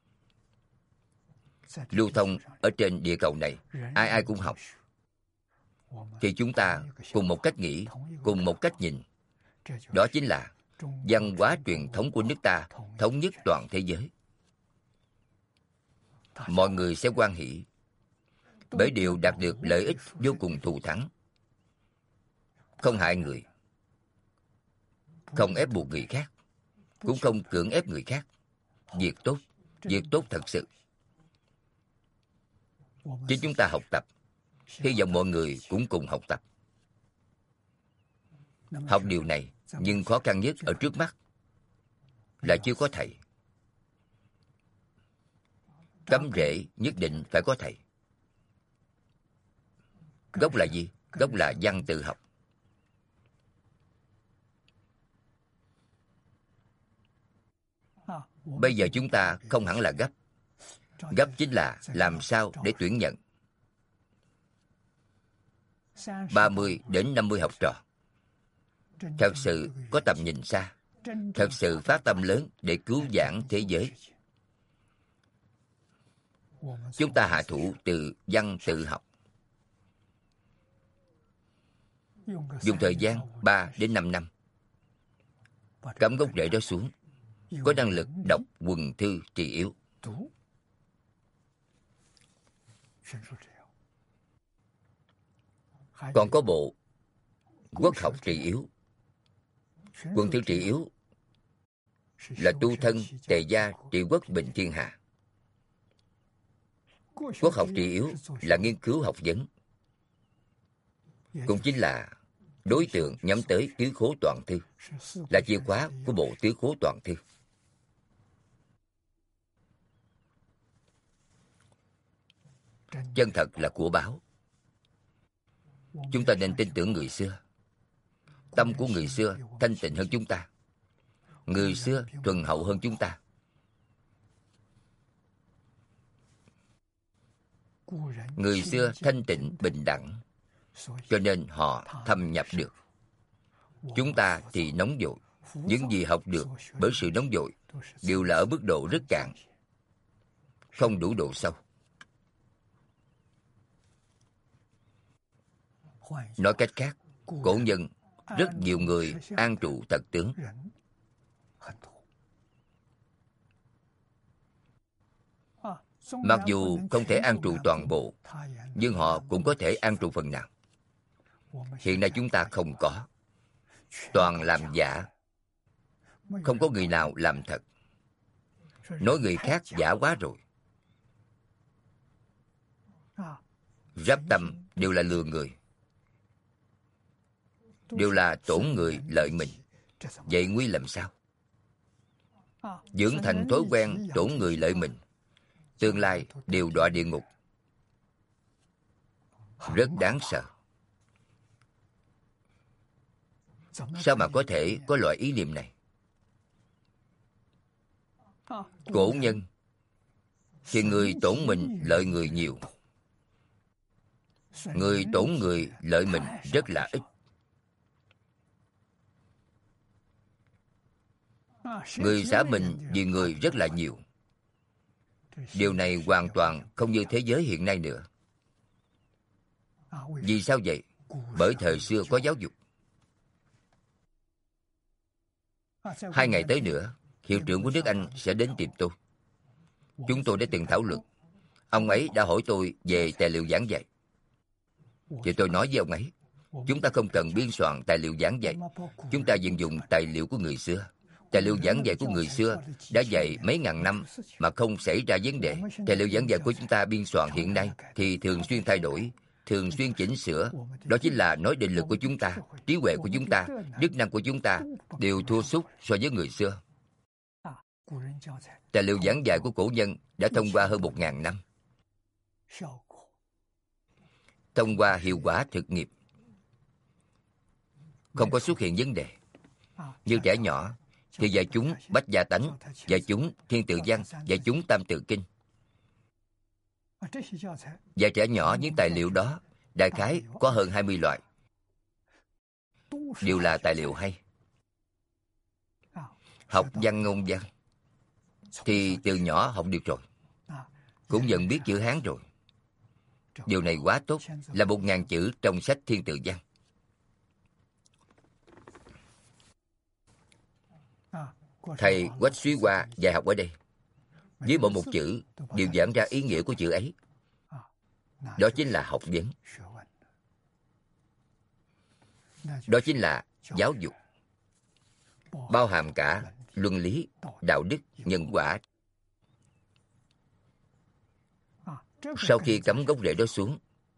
lưu thông ở trên địa cầu này, ai ai cũng học. Thì chúng ta cùng một cách nghĩ, cùng một cách nhìn. Đó chính là văn hóa truyền thống của nước ta thống nhất toàn thế giới. Mọi người sẽ hoan hỷ, bởi đều đạt được lợi ích vô cùng thù thắng. Không hại người, không ép buộc người khác, cũng không cưỡng ép người khác. Việc tốt thật sự. Chính chúng ta học tập, hy vọng mọi người cũng cùng học tập. Học điều này, nhưng khó khăn nhất ở trước mắt là chưa có thầy. Cắm rễ nhất định phải có thầy. Gốc là gì? Gốc là văn tự học. Bây giờ chúng ta không hẳn là gấp. Gấp chính là làm sao để tuyển nhận 30 đến 50 học trò thật sự có tầm nhìn xa, thật sự phát tâm lớn để cứu vãn thế giới. Chúng ta hạ thủ từ văn tự học, dùng thời gian 3 đến 5 năm cắm gốc rễ đó xuống, có năng lực đọc Quần Thư Trị Yếu. Còn có bộ Quốc học Trị Yếu. Quần Thư Trị Yếu là tu thân tề gia trị quốc bình thiên hạ. Quốc học Trị Yếu là nghiên cứu học vấn, cũng chính là đối tượng nhắm tới tứ khố toàn thư, là chìa khóa của bộ tứ khố toàn thư. Chân thật là của báo. Chúng ta nên tin tưởng người xưa. Tâm của người xưa thanh tịnh hơn chúng ta. Người xưa thuần hậu hơn chúng ta. Người xưa thanh tịnh bình đẳng, cho nên họ thâm nhập được. Chúng ta thì nóng vội. Những gì học được bởi sự nóng vội đều là ở mức độ rất cạn, không đủ độ sâu. Nói cách khác, cổ nhân rất nhiều người an trụ thật tướng. Mặc dù không thể an trụ toàn bộ, nhưng họ cũng có thể an trụ phần nào. Hiện nay chúng ta không có. Toàn làm giả, không có người nào làm thật. Nói người khác giả quá rồi. Rắp tâm đều là lừa người, đều là tổn người lợi mình. Vậy nguy làm sao? Dưỡng thành thói quen tổn người lợi mình, tương lai đều đọa địa ngục. Rất đáng sợ. Sao mà có thể có loại ý niệm này? Cổ nhân thì người tổn mình lợi người nhiều, người tổn người lợi mình rất là ít. Người xả mình vì người rất là nhiều. Điều này hoàn toàn không như thế giới hiện nay nữa. Vì sao vậy? Bởi thời xưa có giáo dục. 2 ngày tới nữa, hiệu trưởng của nước Anh sẽ đến tìm tôi. Chúng tôi đã từng thảo luận. Ông ấy đã hỏi tôi về tài liệu giảng dạy. Thì tôi nói với ông ấy, chúng ta không cần biên soạn tài liệu giảng dạy. Chúng ta vận dụng tài liệu của người xưa. Tài liệu giảng dạy của người xưa đã dạy mấy ngàn năm mà không xảy ra vấn đề. Tài liệu giảng dạy của chúng ta biên soạn hiện nay thì thường xuyên thay đổi, thường xuyên chỉnh sửa. Đó chính là nói định lực của chúng ta, trí huệ của chúng ta, đức năng của chúng ta đều thua sút so với người xưa. Tài liệu giảng dạy của cổ nhân đã thông qua hơn 1000 năm. Thông qua hiệu quả thực nghiệp, không có xuất hiện vấn đề. Như trẻ nhỏ thì dạy chúng Bách Gia Tánh, dạy chúng Thiên Tự Văn, dạy chúng Tam Tự Kinh. Dạy trẻ nhỏ những tài liệu đó đại khái có hơn 20 loại, đều là tài liệu hay. Học văn ngôn văn thì từ nhỏ học được rồi, cũng dần biết chữ Hán rồi. Điều này quá tốt, là 1.000 chữ trong sách Thiên Tự Văn. Thầy Quách Suý Hoa dạy học ở đây, với mỗi một chữ đều giảng ra ý nghĩa của chữ ấy. Đó chính là học vấn. Đó chính là giáo dục, bao hàm cả luân lý, đạo đức, nhân quả. Sau khi cắm gốc rễ đó xuống,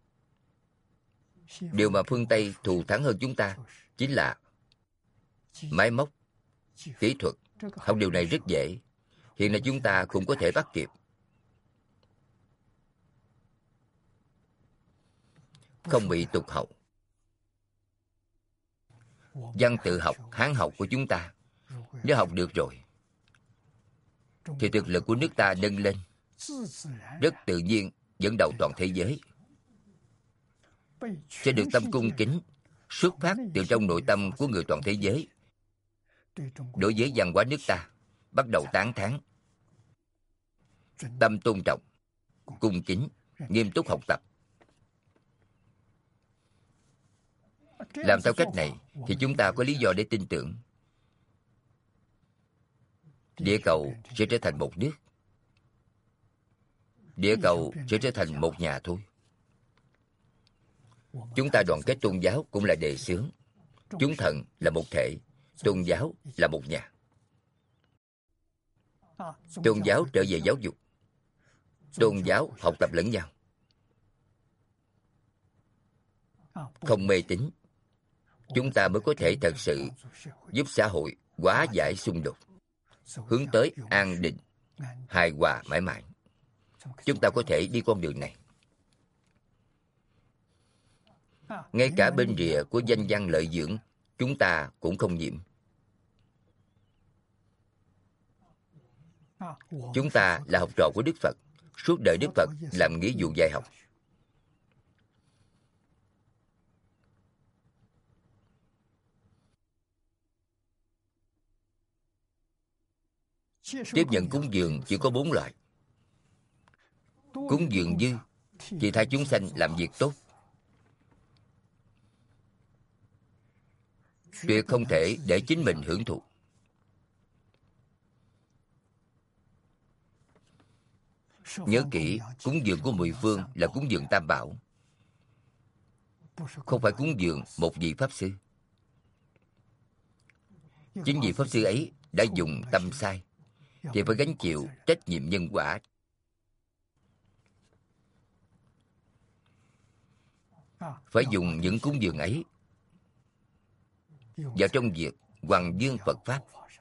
điều mà phương Tây thù thắng hơn chúng ta chính là máy móc, kỹ thuật. Học điều này rất dễ, hiện nay chúng ta cũng có thể bắt kịp. Không bị tụt hậu. Văn tự học, Hán học của chúng ta, nếu học được rồi, thì thực lực của nước ta nâng lên, rất tự nhiên dẫn đầu toàn thế giới. Sẽ được tâm cung kính, xuất phát từ trong nội tâm của người toàn thế giới. Đối với văn hóa nước ta, bắt đầu tán thán, tâm tôn trọng, cung kính, nghiêm túc học tập. Làm theo cách này thì chúng ta có lý do để tin tưởng địa cầu sẽ trở thành một nước. Địa cầu sẽ trở thành một nhà thôi. Chúng ta đoàn kết tôn giáo cũng là đề xướng. Chúng thần là một thể, tôn giáo là một nhà. Tôn giáo trở về giáo dục, tôn giáo học tập lẫn nhau, không mê tín. Chúng ta mới có thể thật sự giúp xã hội hóa giải xung đột, hướng tới an định, hài hòa mãi mãi. Chúng ta có thể đi con đường này. Ngay cả bên rìa của danh văn lợi dưỡng, chúng ta cũng không nhiễm. Chúng ta là học trò của Đức Phật. Suốt đời Đức Phật làm nghĩa vụ dạy học. Tiếp nhận cúng dường chỉ có 4 loại. Cúng dường dư thì thay chúng sanh làm việc tốt. Tuyệt không thể để chính mình hưởng thụ. Nhớ kỹ, cúng dường của mười phương là cúng dường Tam Bảo, không phải cúng dường một vị Pháp Sư. Chính vị Pháp Sư ấy đã dùng tâm sai, thì phải gánh chịu trách nhiệm nhân quả. Phải dùng những cúng dường ấy vào trong việc hoằng dương Phật Pháp.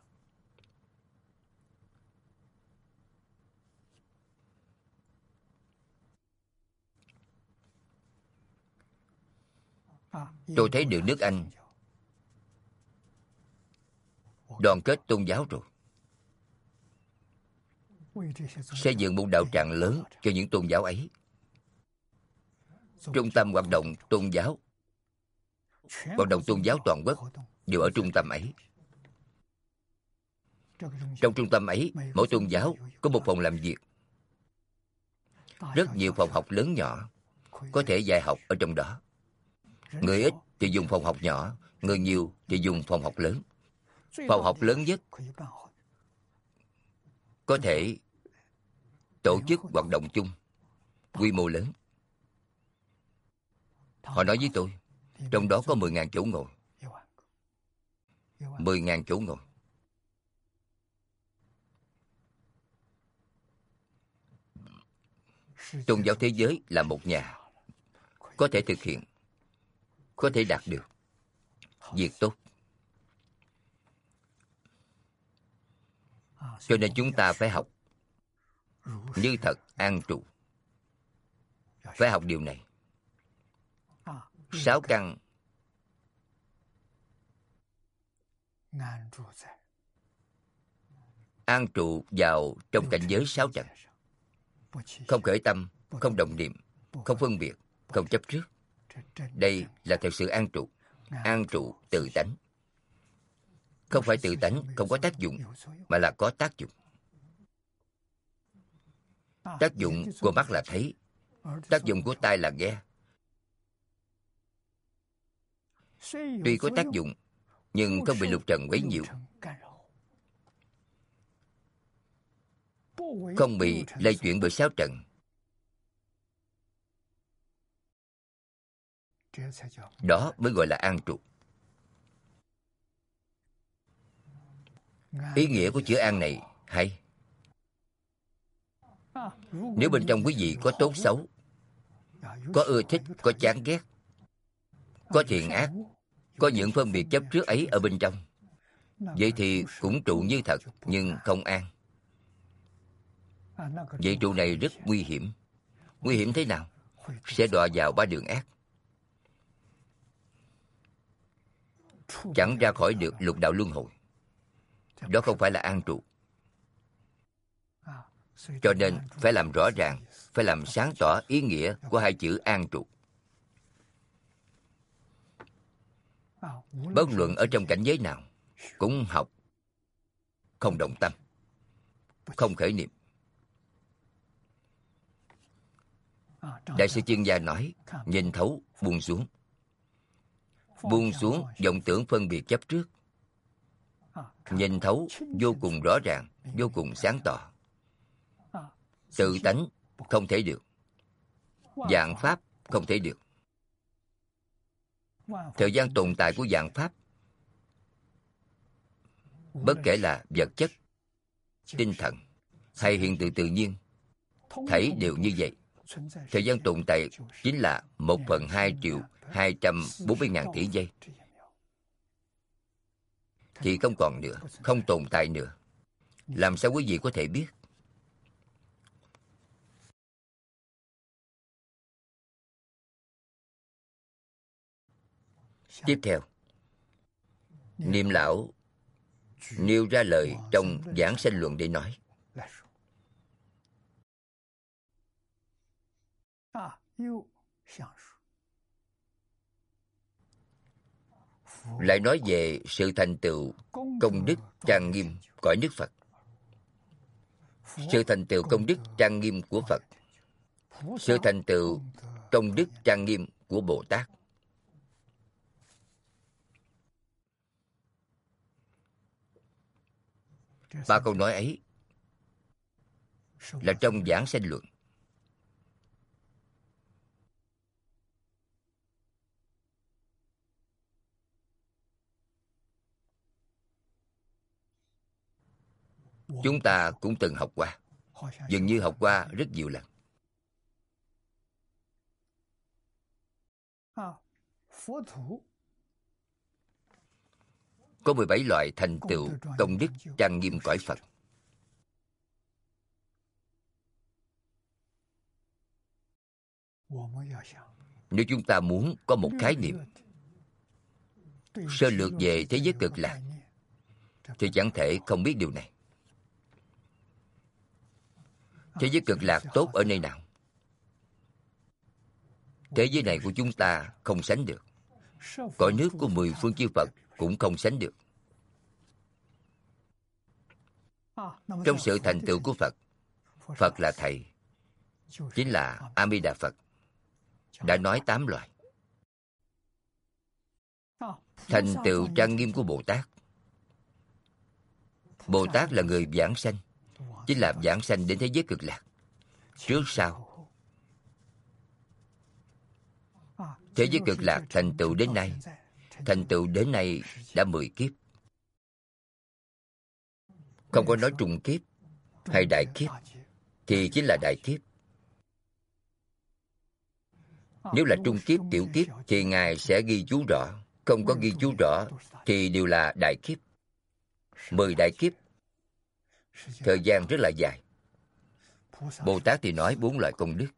Tôi thấy được nước Anh đoàn kết tôn giáo rồi, xây dựng một đạo tràng lớn cho những tôn giáo ấy. Trung tâm hoạt động tôn giáo toàn quốc đều ở trung tâm ấy. Trong trung tâm ấy, mỗi tôn giáo có một phòng làm việc, rất nhiều phòng học lớn nhỏ, có thể dạy học ở trong đó. Người ít thì dùng phòng học nhỏ, người nhiều thì dùng phòng học lớn. Phòng học lớn nhất có thể tổ chức hoạt động chung, quy mô lớn. Họ nói với tôi, trong đó có 10.000 chỗ ngồi. 10.000 chỗ ngồi. Tôn giáo thế giới là một nhà, có thể thực hiện, có thể đạt được việc tốt. Cho nên chúng ta phải học như thật an trụ. Phải học điều này. 6 căn an trụ vào trong cảnh giới 6 trần. Không khởi tâm, không động niệm, không phân biệt, không chấp trước. Đây là thật sự an trụ. An trụ tự tánh. Không phải tự tánh không có tác dụng, mà là có tác dụng. Tác dụng của mắt là thấy, tác dụng của tai là nghe. Tuy có tác dụng, nhưng không bị lục trần quấy nhiễu, không bị lây chuyển bởi sáu trần. Đó mới gọi là an trụ. Ý nghĩa của chữ an này hay. Nếu bên trong quý vị có tốt xấu, có ưa thích, có chán ghét, có thiện ác, có những phân biệt chấp trước ấy ở bên trong, vậy thì cũng trụ như thật, nhưng không an. Vậy trụ này rất nguy hiểm. Nguy hiểm thế nào? Sẽ đọa vào ba đường ác, chẳng ra khỏi được lục đạo luân hồi. Đó không phải là an trụ. Cho nên phải làm rõ ràng, phải làm sáng tỏ ý nghĩa của hai chữ an trụ. Bất luận ở trong cảnh giới nào, cũng học không động tâm, không khởi niệm. Đại sư chuyên gia nói, nhìn thấu, buông xuống. Buông xuống vọng tưởng phân biệt chấp trước. Nhìn thấu vô cùng rõ ràng, vô cùng sáng tỏ. Tự tánh không thể được, vạn pháp không thể được. Thời gian tồn tại của vạn pháp, bất kể là vật chất, tinh thần hay hiện tượng tự nhiên, thảy đều như vậy. Thời gian tồn tại chính là 1/2.240.000 tỷ giây, thì không còn nữa, không tồn tại nữa. Làm sao quý vị có thể biết? Tiếp theo, Niệm lão nêu ra lời trong Giảng Sanh Luận để nói. Lại nói về sự thành tựu công đức trang nghiêm cõi nước Phật. Sự thành tựu công đức trang nghiêm của Phật, sự thành tựu công đức trang nghiêm của Bồ Tát. Ba câu nói ấy là trong Giảng Sanh Luận. Chúng ta cũng từng học qua, dường như học qua rất nhiều lần. Có 17 loại thành tựu công đức trang nghiêm cõi Phật. Nếu chúng ta muốn có một khái niệm sơ lược về thế giới cực lạc, thì chẳng thể không biết điều này. Thế giới cực lạc tốt ở nơi nào? Thế giới này của chúng ta không sánh được. Cõi nước của 10 phương chư Phật cũng không sánh được. Trong sự thành tựu của Phật, Phật là Thầy, chính là A Di Đà Phật, đã nói 8 loại. Thành tựu trang nghiêm của Bồ Tát. Bồ Tát là người vãng sanh, chính là vãng sanh đến thế giới cực lạc. Trước sau, thế giới cực lạc thành tựu đến nay đã 10 kiếp. Không có nói trùng kiếp hay đại kiếp, thì chính là đại kiếp. Nếu là trung kiếp, tiểu kiếp thì Ngài sẽ ghi chú rõ. Không có ghi chú rõ thì đều là đại kiếp. 10 đại kiếp, thời gian rất là dài. Bồ Tát thì nói 4 loại công đức.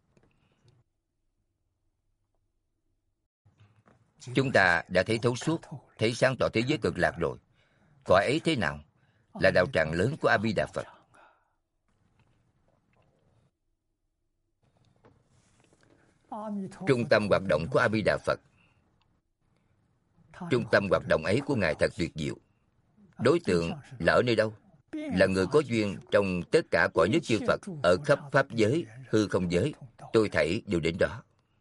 Chúng ta đã thấy thấu suốt, thấy sáng tỏ thế giới cực lạc rồi. Cõi ấy thế nào? Là đạo tràng lớn của A Di Đà Phật. Trung tâm hoạt động của A Di Đà Phật, trung tâm hoạt động ấy của Ngài thật tuyệt diệu. Đối tượng là ở nơi đâu? Là người có duyên trong tất cả cõi nước chư Phật, ở khắp pháp giới, hư không giới, tôi thảy đều đến đó.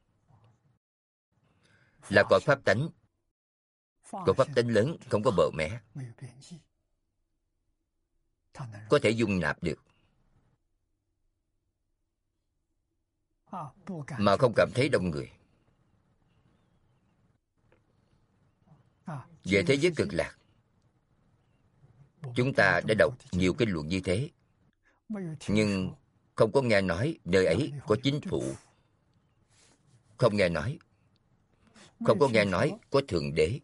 Là cõi pháp tánh, cõi pháp tánh lớn, không có bờ mé, có thể dung nạp được, mà không cảm thấy đông người. Về thế giới cực lạc, chúng ta đã đọc nhiều kinh luận như thế, nhưng không có nghe nói nơi ấy có chính phủ, không nghe nói, không có nghe nói có thượng đế,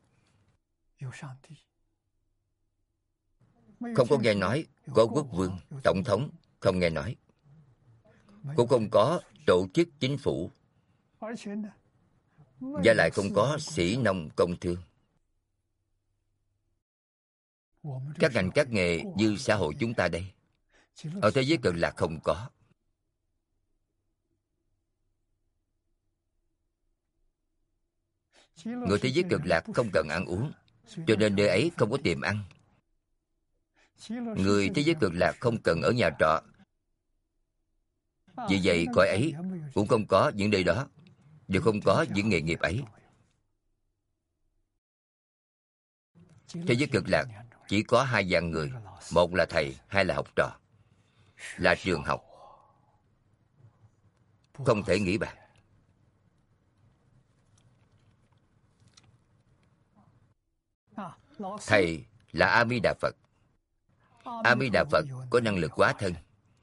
không có nghe nói có quốc vương, tổng thống, không nghe nói, cũng không có tổ chức chính phủ, và lại không có sĩ nông công thương. Các ngành các nghề như xã hội chúng ta đây, ở thế giới cực lạc không có. Người thế giới cực lạc không cần ăn uống, cho nên nơi ấy không có tiệm ăn. Người thế giới cực lạc không cần ở nhà trọ, vì vậy cõi ấy cũng không có những nơi đó, đều không có những nghề nghiệp ấy. Thế giới cực lạc chỉ có hai dạng người, một là thầy, hai là học trò, là trường học, không thể nghĩ bàn. Thầy là A Di Đà Phật. A Di Đà Phật có năng lực hóa thân.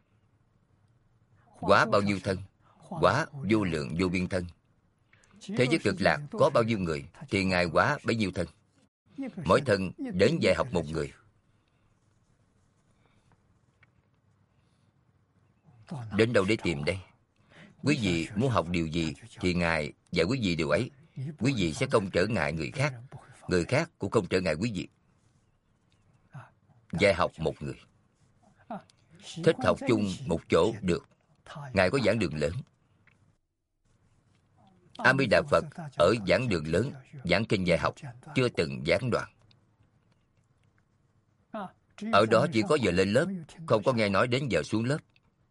Hóa bao nhiêu thân? Hóa vô lượng vô biên thân. Thế giới cực lạc có bao nhiêu người thì Ngài hóa bấy nhiêu thân. Mỗi thân đến dạy học một người. Đến đâu để tìm đây? Quý vị muốn học điều gì thì Ngài dạy quý vị điều ấy. Quý vị sẽ không trở ngại người khác, người khác cũng không trở ngại quý vị. Dạy học một người. Thích học chung một chỗ được. Ngài có giảng đường lớn. A Di Đà Phật ở giảng đường lớn, giảng kinh dạy học, chưa từng giảng đoạn. Ở đó chỉ có giờ lên lớp, không có nghe nói đến giờ xuống lớp.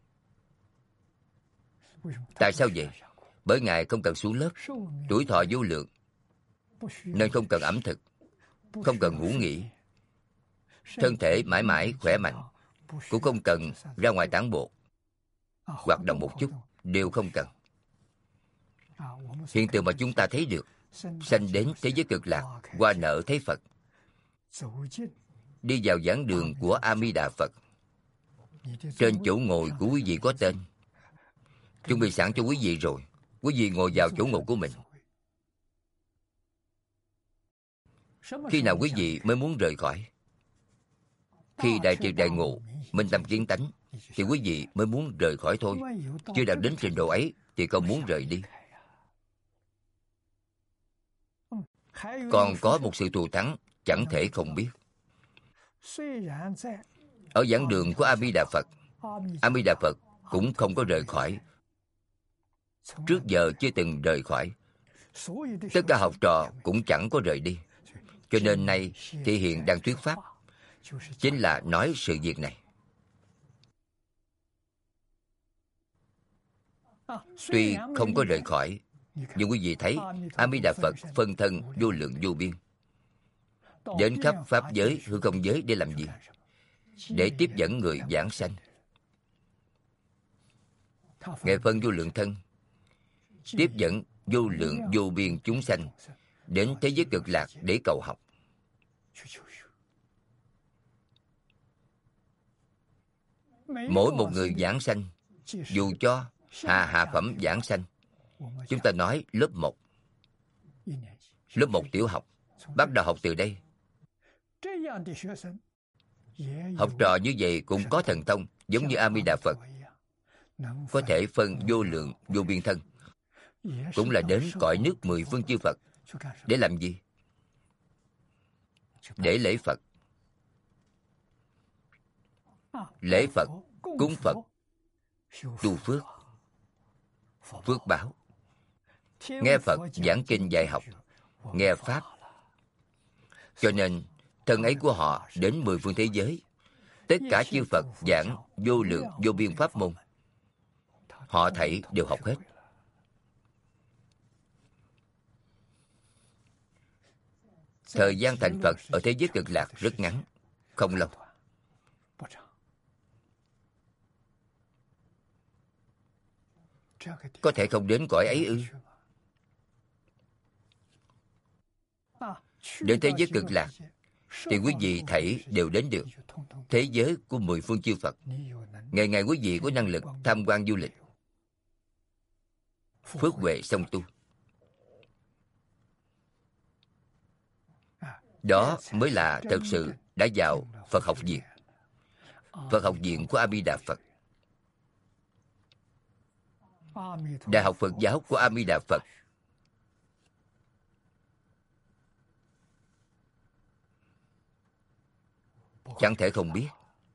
Tại sao vậy? Bởi Ngài không cần xuống lớp, tuổi thọ vô lượng, nên không cần ẩm thực, không cần ngủ nghỉ, thân thể mãi mãi khỏe mạnh, cũng không cần ra ngoài tản bộ, hoạt động một chút, đều không cần. Hiện tượng mà chúng ta thấy được, sanh đến thế giới cực lạc, qua nở thấy Phật, đi vào giảng đường của A Di Đà Phật. Trên chỗ ngồi của quý vị có tên, chuẩn bị sẵn cho quý vị rồi. Quý vị ngồi vào chỗ ngồi của mình. Khi nào quý vị mới muốn rời khỏi? Khi đại triệt đại ngộ, minh tâm kiến tánh, thì quý vị mới muốn rời khỏi thôi. Chưa đạt đến trình độ ấy thì không muốn rời đi. Còn có một sự thù thắng chẳng thể không biết. Ở giảng đường của A Di Đà Phật, A Di Đà Phật cũng không có rời khỏi. Trước giờ chưa từng rời khỏi. Tất cả học trò cũng chẳng có rời đi. Cho nên nay thì hiện đang thuyết pháp, chính là nói sự việc này. Tuy không có rời khỏi, nhưng quý vị thấy A Di Đà Phật phân thân vô lượng vô biên, đến khắp pháp giới, hư không giới để làm gì? Để tiếp dẫn người giảng sanh. Ngài phân vô lượng thân, tiếp dẫn vô lượng vô biên chúng sanh đến thế giới cực lạc để cầu học. Mỗi một người giảng sanh, dù cho hạ phẩm giảng sanh, chúng ta nói lớp 1, lớp 1 tiểu học, bắt đầu học từ đây. Học trò như vậy cũng có thần thông, giống như A Di Đà Phật, có thể phân vô lượng vô biên thân, cũng là đến cõi nước 10 phương chư Phật. Để làm gì? Để lễ Phật. Lễ Phật, cúng Phật, tu phước, phước báo. nghe Phật giảng kinh dạy học, nghe Pháp. Cho nên, thân ấy của họ đến 10 phương thế giới, tất cả chư Phật giảng vô lượng vô biên pháp môn, họ thảy đều học hết. Thời gian thành Phật ở thế giới cực lạc rất ngắn, không lâu. Có thể không đến cõi ấy ư? Đến thế giới cực lạc thì quý vị thảy đều đến được. Thế giới của 10 phương chư Phật, ngày ngày quý vị có năng lực tham quan du lịch, phước huệ song tu. Đó mới là thật sự đã vào Phật học viện. Phật học viện của A Di Đà Phật, Đại học Phật giáo của A Di Đà Phật. Chẳng thể không biết.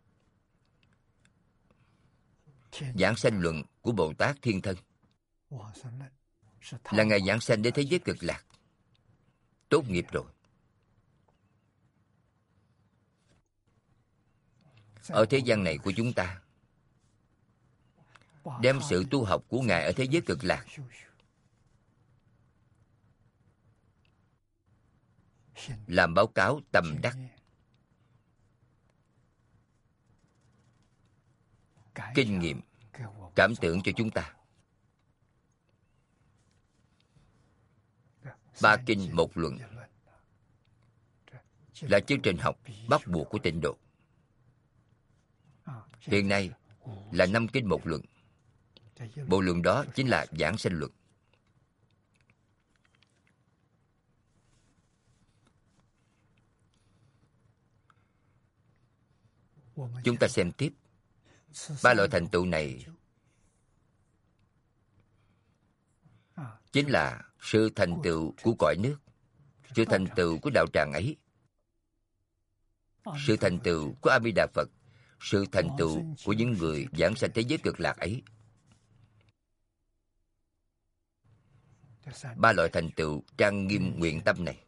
Giảng sanh luận của Bồ Tát Thiên Thân là ngày giảng sanh đến thế giới cực lạc. Tốt nghiệp rồi. Ở thế gian này của chúng ta, đem sự tu học của Ngài ở thế giới cực lạc làm báo cáo tâm đắc, kinh nghiệm, cảm tưởng cho chúng ta. 3 kinh 1 luận là chương trình học bắt buộc của tịnh độ. Hiện nay là 5 kinh 1 luận. Bộ luận đó chính là giảng sanh luận. Chúng ta xem tiếp. 3 loại thành tựu này chính là sự thành tựu của cõi nước, sự thành tựu của đạo tràng ấy, sự thành tựu của A Di Đà Phật, sự thành tựu của những người giảng sanh thế giới cực lạc ấy. 3 loại thành tựu trang nghiêm nguyện tâm này,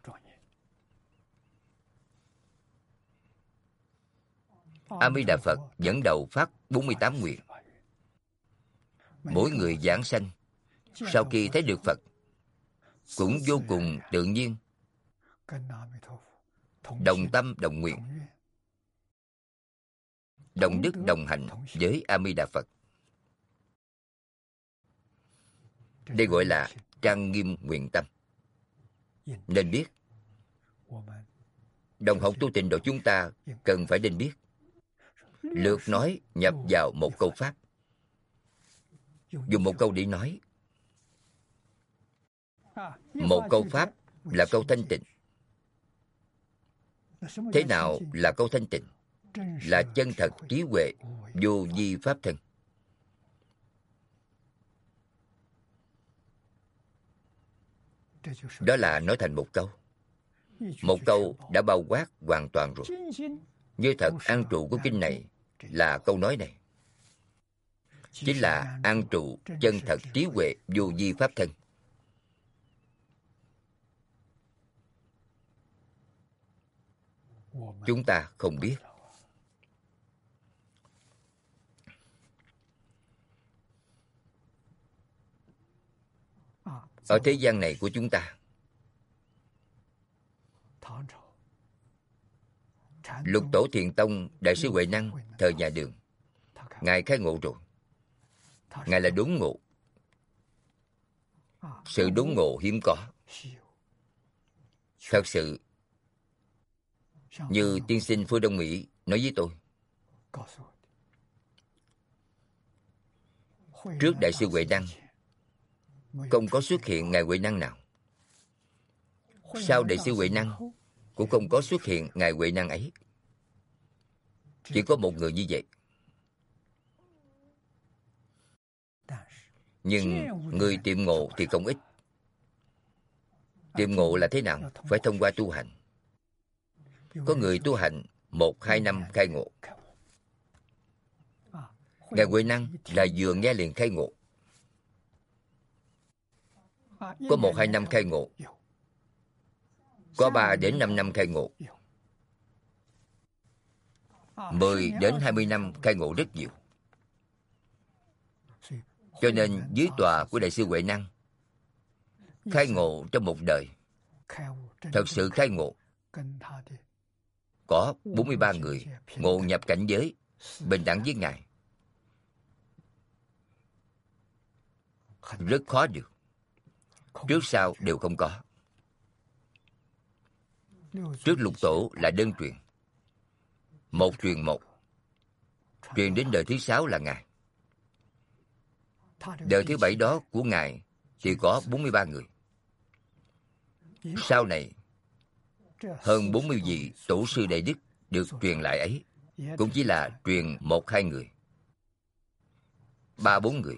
A Di Đà Phật dẫn đầu phát 48 nguyện. Mỗi người giảng sanh sau khi thấy được Phật cũng vô cùng tự nhiên, đồng tâm đồng nguyện, đồng đức đồng hạnh với A Di Đà Phật. Đây gọi là trang nghiêm nguyện tâm. Nên biết, đồng học tu tịnh độ chúng ta cần phải nên biết. Lược nói nhập vào một câu pháp, dùng một câu để nói. Một câu pháp là câu thanh tịnh. Thế nào là câu thanh tịnh? Là chân thật trí huệ, vô vi pháp thân. Đó là nói thành một câu. Một câu đã bao quát hoàn toàn rồi. Như thật an trụ của kinh này là câu nói này. Chính là an trụ chân thật trí huệ vô vi pháp thân. Chúng ta không biết. Ở thế gian này của chúng ta, Lục Tổ Thiền Tông Đại sư Huệ Năng thời nhà Đường, Ngài khai ngộ rồi. Ngài là đốn ngộ. Sự đốn ngộ hiếm có. Thật sự, như tiên sinh Phương Đông Mỹ nói với tôi, trước Đại sư Huệ Năng không có xuất hiện Ngài Huệ Năng nào. Sau Đại sư Huệ Năng cũng không có xuất hiện Ngài Huệ Năng ấy. Chỉ có một người như vậy. Nhưng người tiệm ngộ thì không ít. Tiệm ngộ là thế nào? Phải thông qua tu hành. Có người tu hành 1-2 năm khai ngộ. Ngài Huệ Năng là vừa nghe liền khai ngộ. Có 1-2 năm khai ngộ, có 3 đến 5 năm khai ngộ, 10 đến 20 năm khai ngộ rất nhiều. Cho nên dưới tòa của Đại sư Huệ Năng, khai ngộ trong một đời, thật sự khai ngộ, có 43 người ngộ nhập cảnh giới bình đẳng với Ngài. Rất khó được. Trước sau đều không có. Trước lục tổ là đơn truyền, một truyền một, truyền đến đời thứ 6 là Ngài. Đời thứ 7 đó của Ngài thì có 43 người. Sau này, hơn 40 vị tổ sư đại đức được truyền lại ấy, cũng chỉ là truyền 1-2 người, 3-4 người.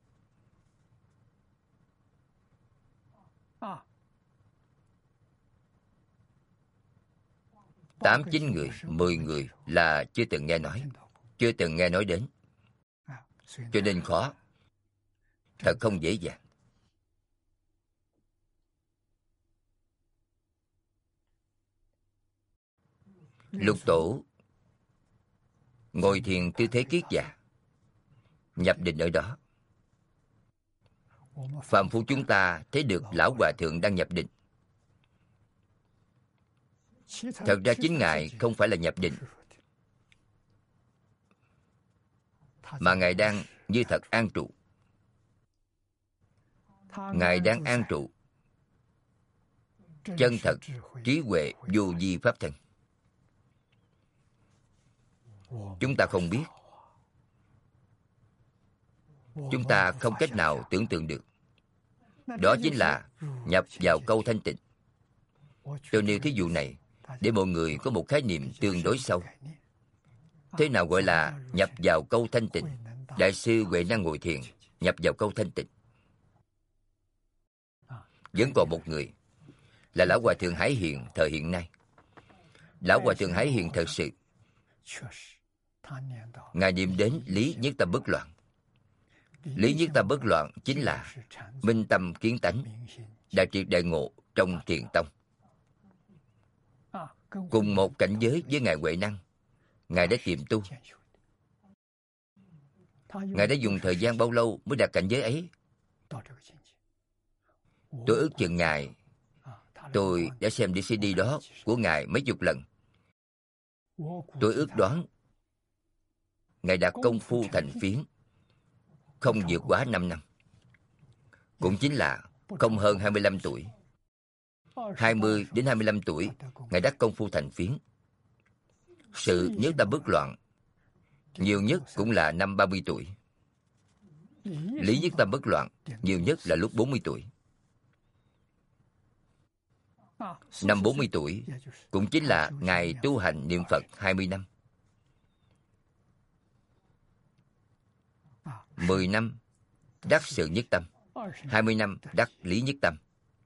8-9 người, 10 người là chưa từng nghe nói, chưa từng nghe nói đến. Cho nên khó, thật không dễ dàng. Lục tổ ngồi thiền tư thế kiết già, nhập định ở đó. Phàm phu chúng ta thấy được lão hòa thượng đang nhập định. Thật ra chính Ngài không phải là nhập định, mà Ngài đang như thật an trụ. Ngài đang an trụ, chân thật, trí huệ, vô vi pháp thân. Chúng ta không biết, chúng ta không cách nào tưởng tượng được. Đó chính là nhập vào câu thanh tịnh. Tôi nêu thí dụ này để mọi người có một khái niệm tương đối sâu. Thế nào gọi là nhập vào câu thanh tịnh? Đại sư Huệ Năng ngồi thiền, nhập vào câu thanh tịnh. Vẫn còn một người là Lão Hòa Thượng Hải Hiền thời hiện nay. Lão Hòa Thượng Hải Hiền thật sự, Ngài niệm đến lý nhất tâm bất loạn. Lý nhất tâm bất loạn chính là minh tâm kiến tánh, đại triệt đại ngộ trong thiền tông. Cùng một cảnh giới với Ngài Huệ Năng, Ngài đã tiệm tu. Ngài đã dùng thời gian bao lâu mới đạt cảnh giới ấy? Tôi ước chừng Ngài, tôi đã xem CD đó của Ngài mấy chục lần. Tôi ước đoán Ngài đạt công phu thành phiến không vượt quá 5 năm. Cũng chính là không hơn 25 tuổi. 20 đến 25 tuổi, Ngài đắc công phu thành phiến. Sự nhất tâm bất loạn, nhiều nhất cũng là năm 30 tuổi. Lý nhất tâm bất loạn, nhiều nhất là lúc 40 tuổi. Năm 40 tuổi, cũng chính là Ngài tu hành niệm Phật 20 năm. 10 năm đắc sự nhất tâm, 20 năm đắc lý nhất tâm.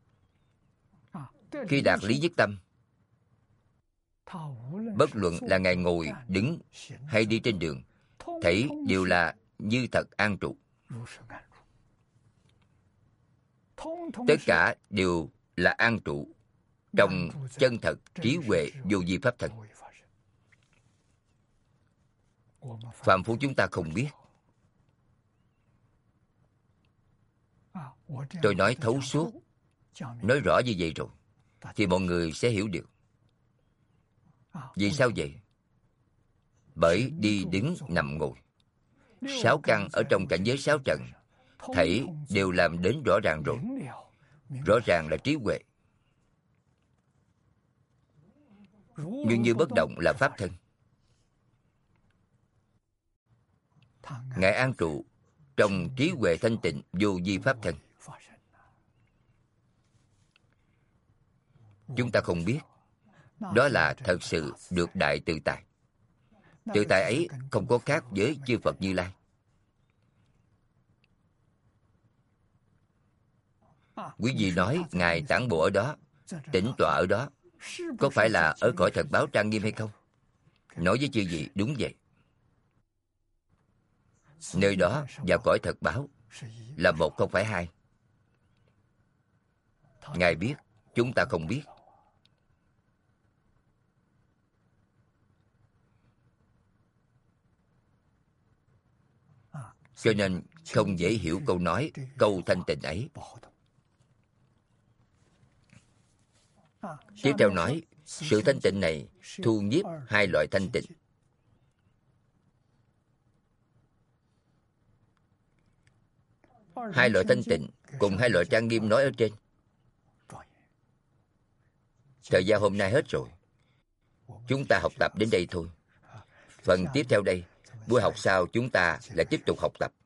Khi đạt lý nhất tâm, bất luận là Ngài ngồi, đứng hay đi trên đường, thảy đều là như thật an trụ. Tất cả đều là an trụ trong chân thật trí huệ vô vi pháp thân. Phàm phu chúng ta không biết. Tôi nói thấu suốt, nói rõ như vậy rồi, thì mọi người sẽ hiểu được. Vì sao vậy? Bởi đi đứng nằm ngồi, 6 căn ở trong cảnh giới 6 trần, thảy đều làm đến rõ ràng rồi. Rõ ràng là trí huệ. Nhưng như bất động là pháp thân. Ngài an trụ trong trí huệ thanh tịnh vô vi pháp thân. Chúng ta không biết, đó là thật sự được đại tự tại. Tự tại ấy không có khác với chư Phật Như Lai. Quý vị nói Ngài tản bộ ở đó, tĩnh tọa ở đó, có phải là ở cõi thật báo trang nghiêm hay không? Nói với chư vị đúng vậy. Nơi đó và cõi thật báo là một không phải hai. Ngài biết, chúng ta không biết. Cho nên không dễ hiểu câu nói, câu thanh tịnh ấy. Tiếp theo nói, sự thanh tịnh này thu nhiếp hai loại thanh tịnh. Hai loại thanh tịnh cùng hai loại trang nghiêm nói ở trên. Thời gian hôm nay hết rồi. Chúng ta học tập đến đây thôi. Phần tiếp theo đây, buổi học sau chúng ta lại tiếp tục học tập.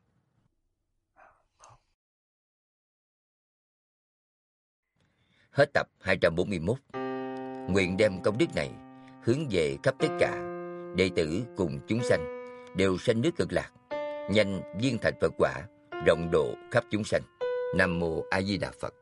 Hết tập 241. Nguyện đem công đức này hướng về khắp tất cả đệ tử cùng chúng sanh đều sanh nước Cực Lạc, nhanh viên thành Phật quả, rộng độ khắp chúng sanh. Nam mô A Di Đà Phật.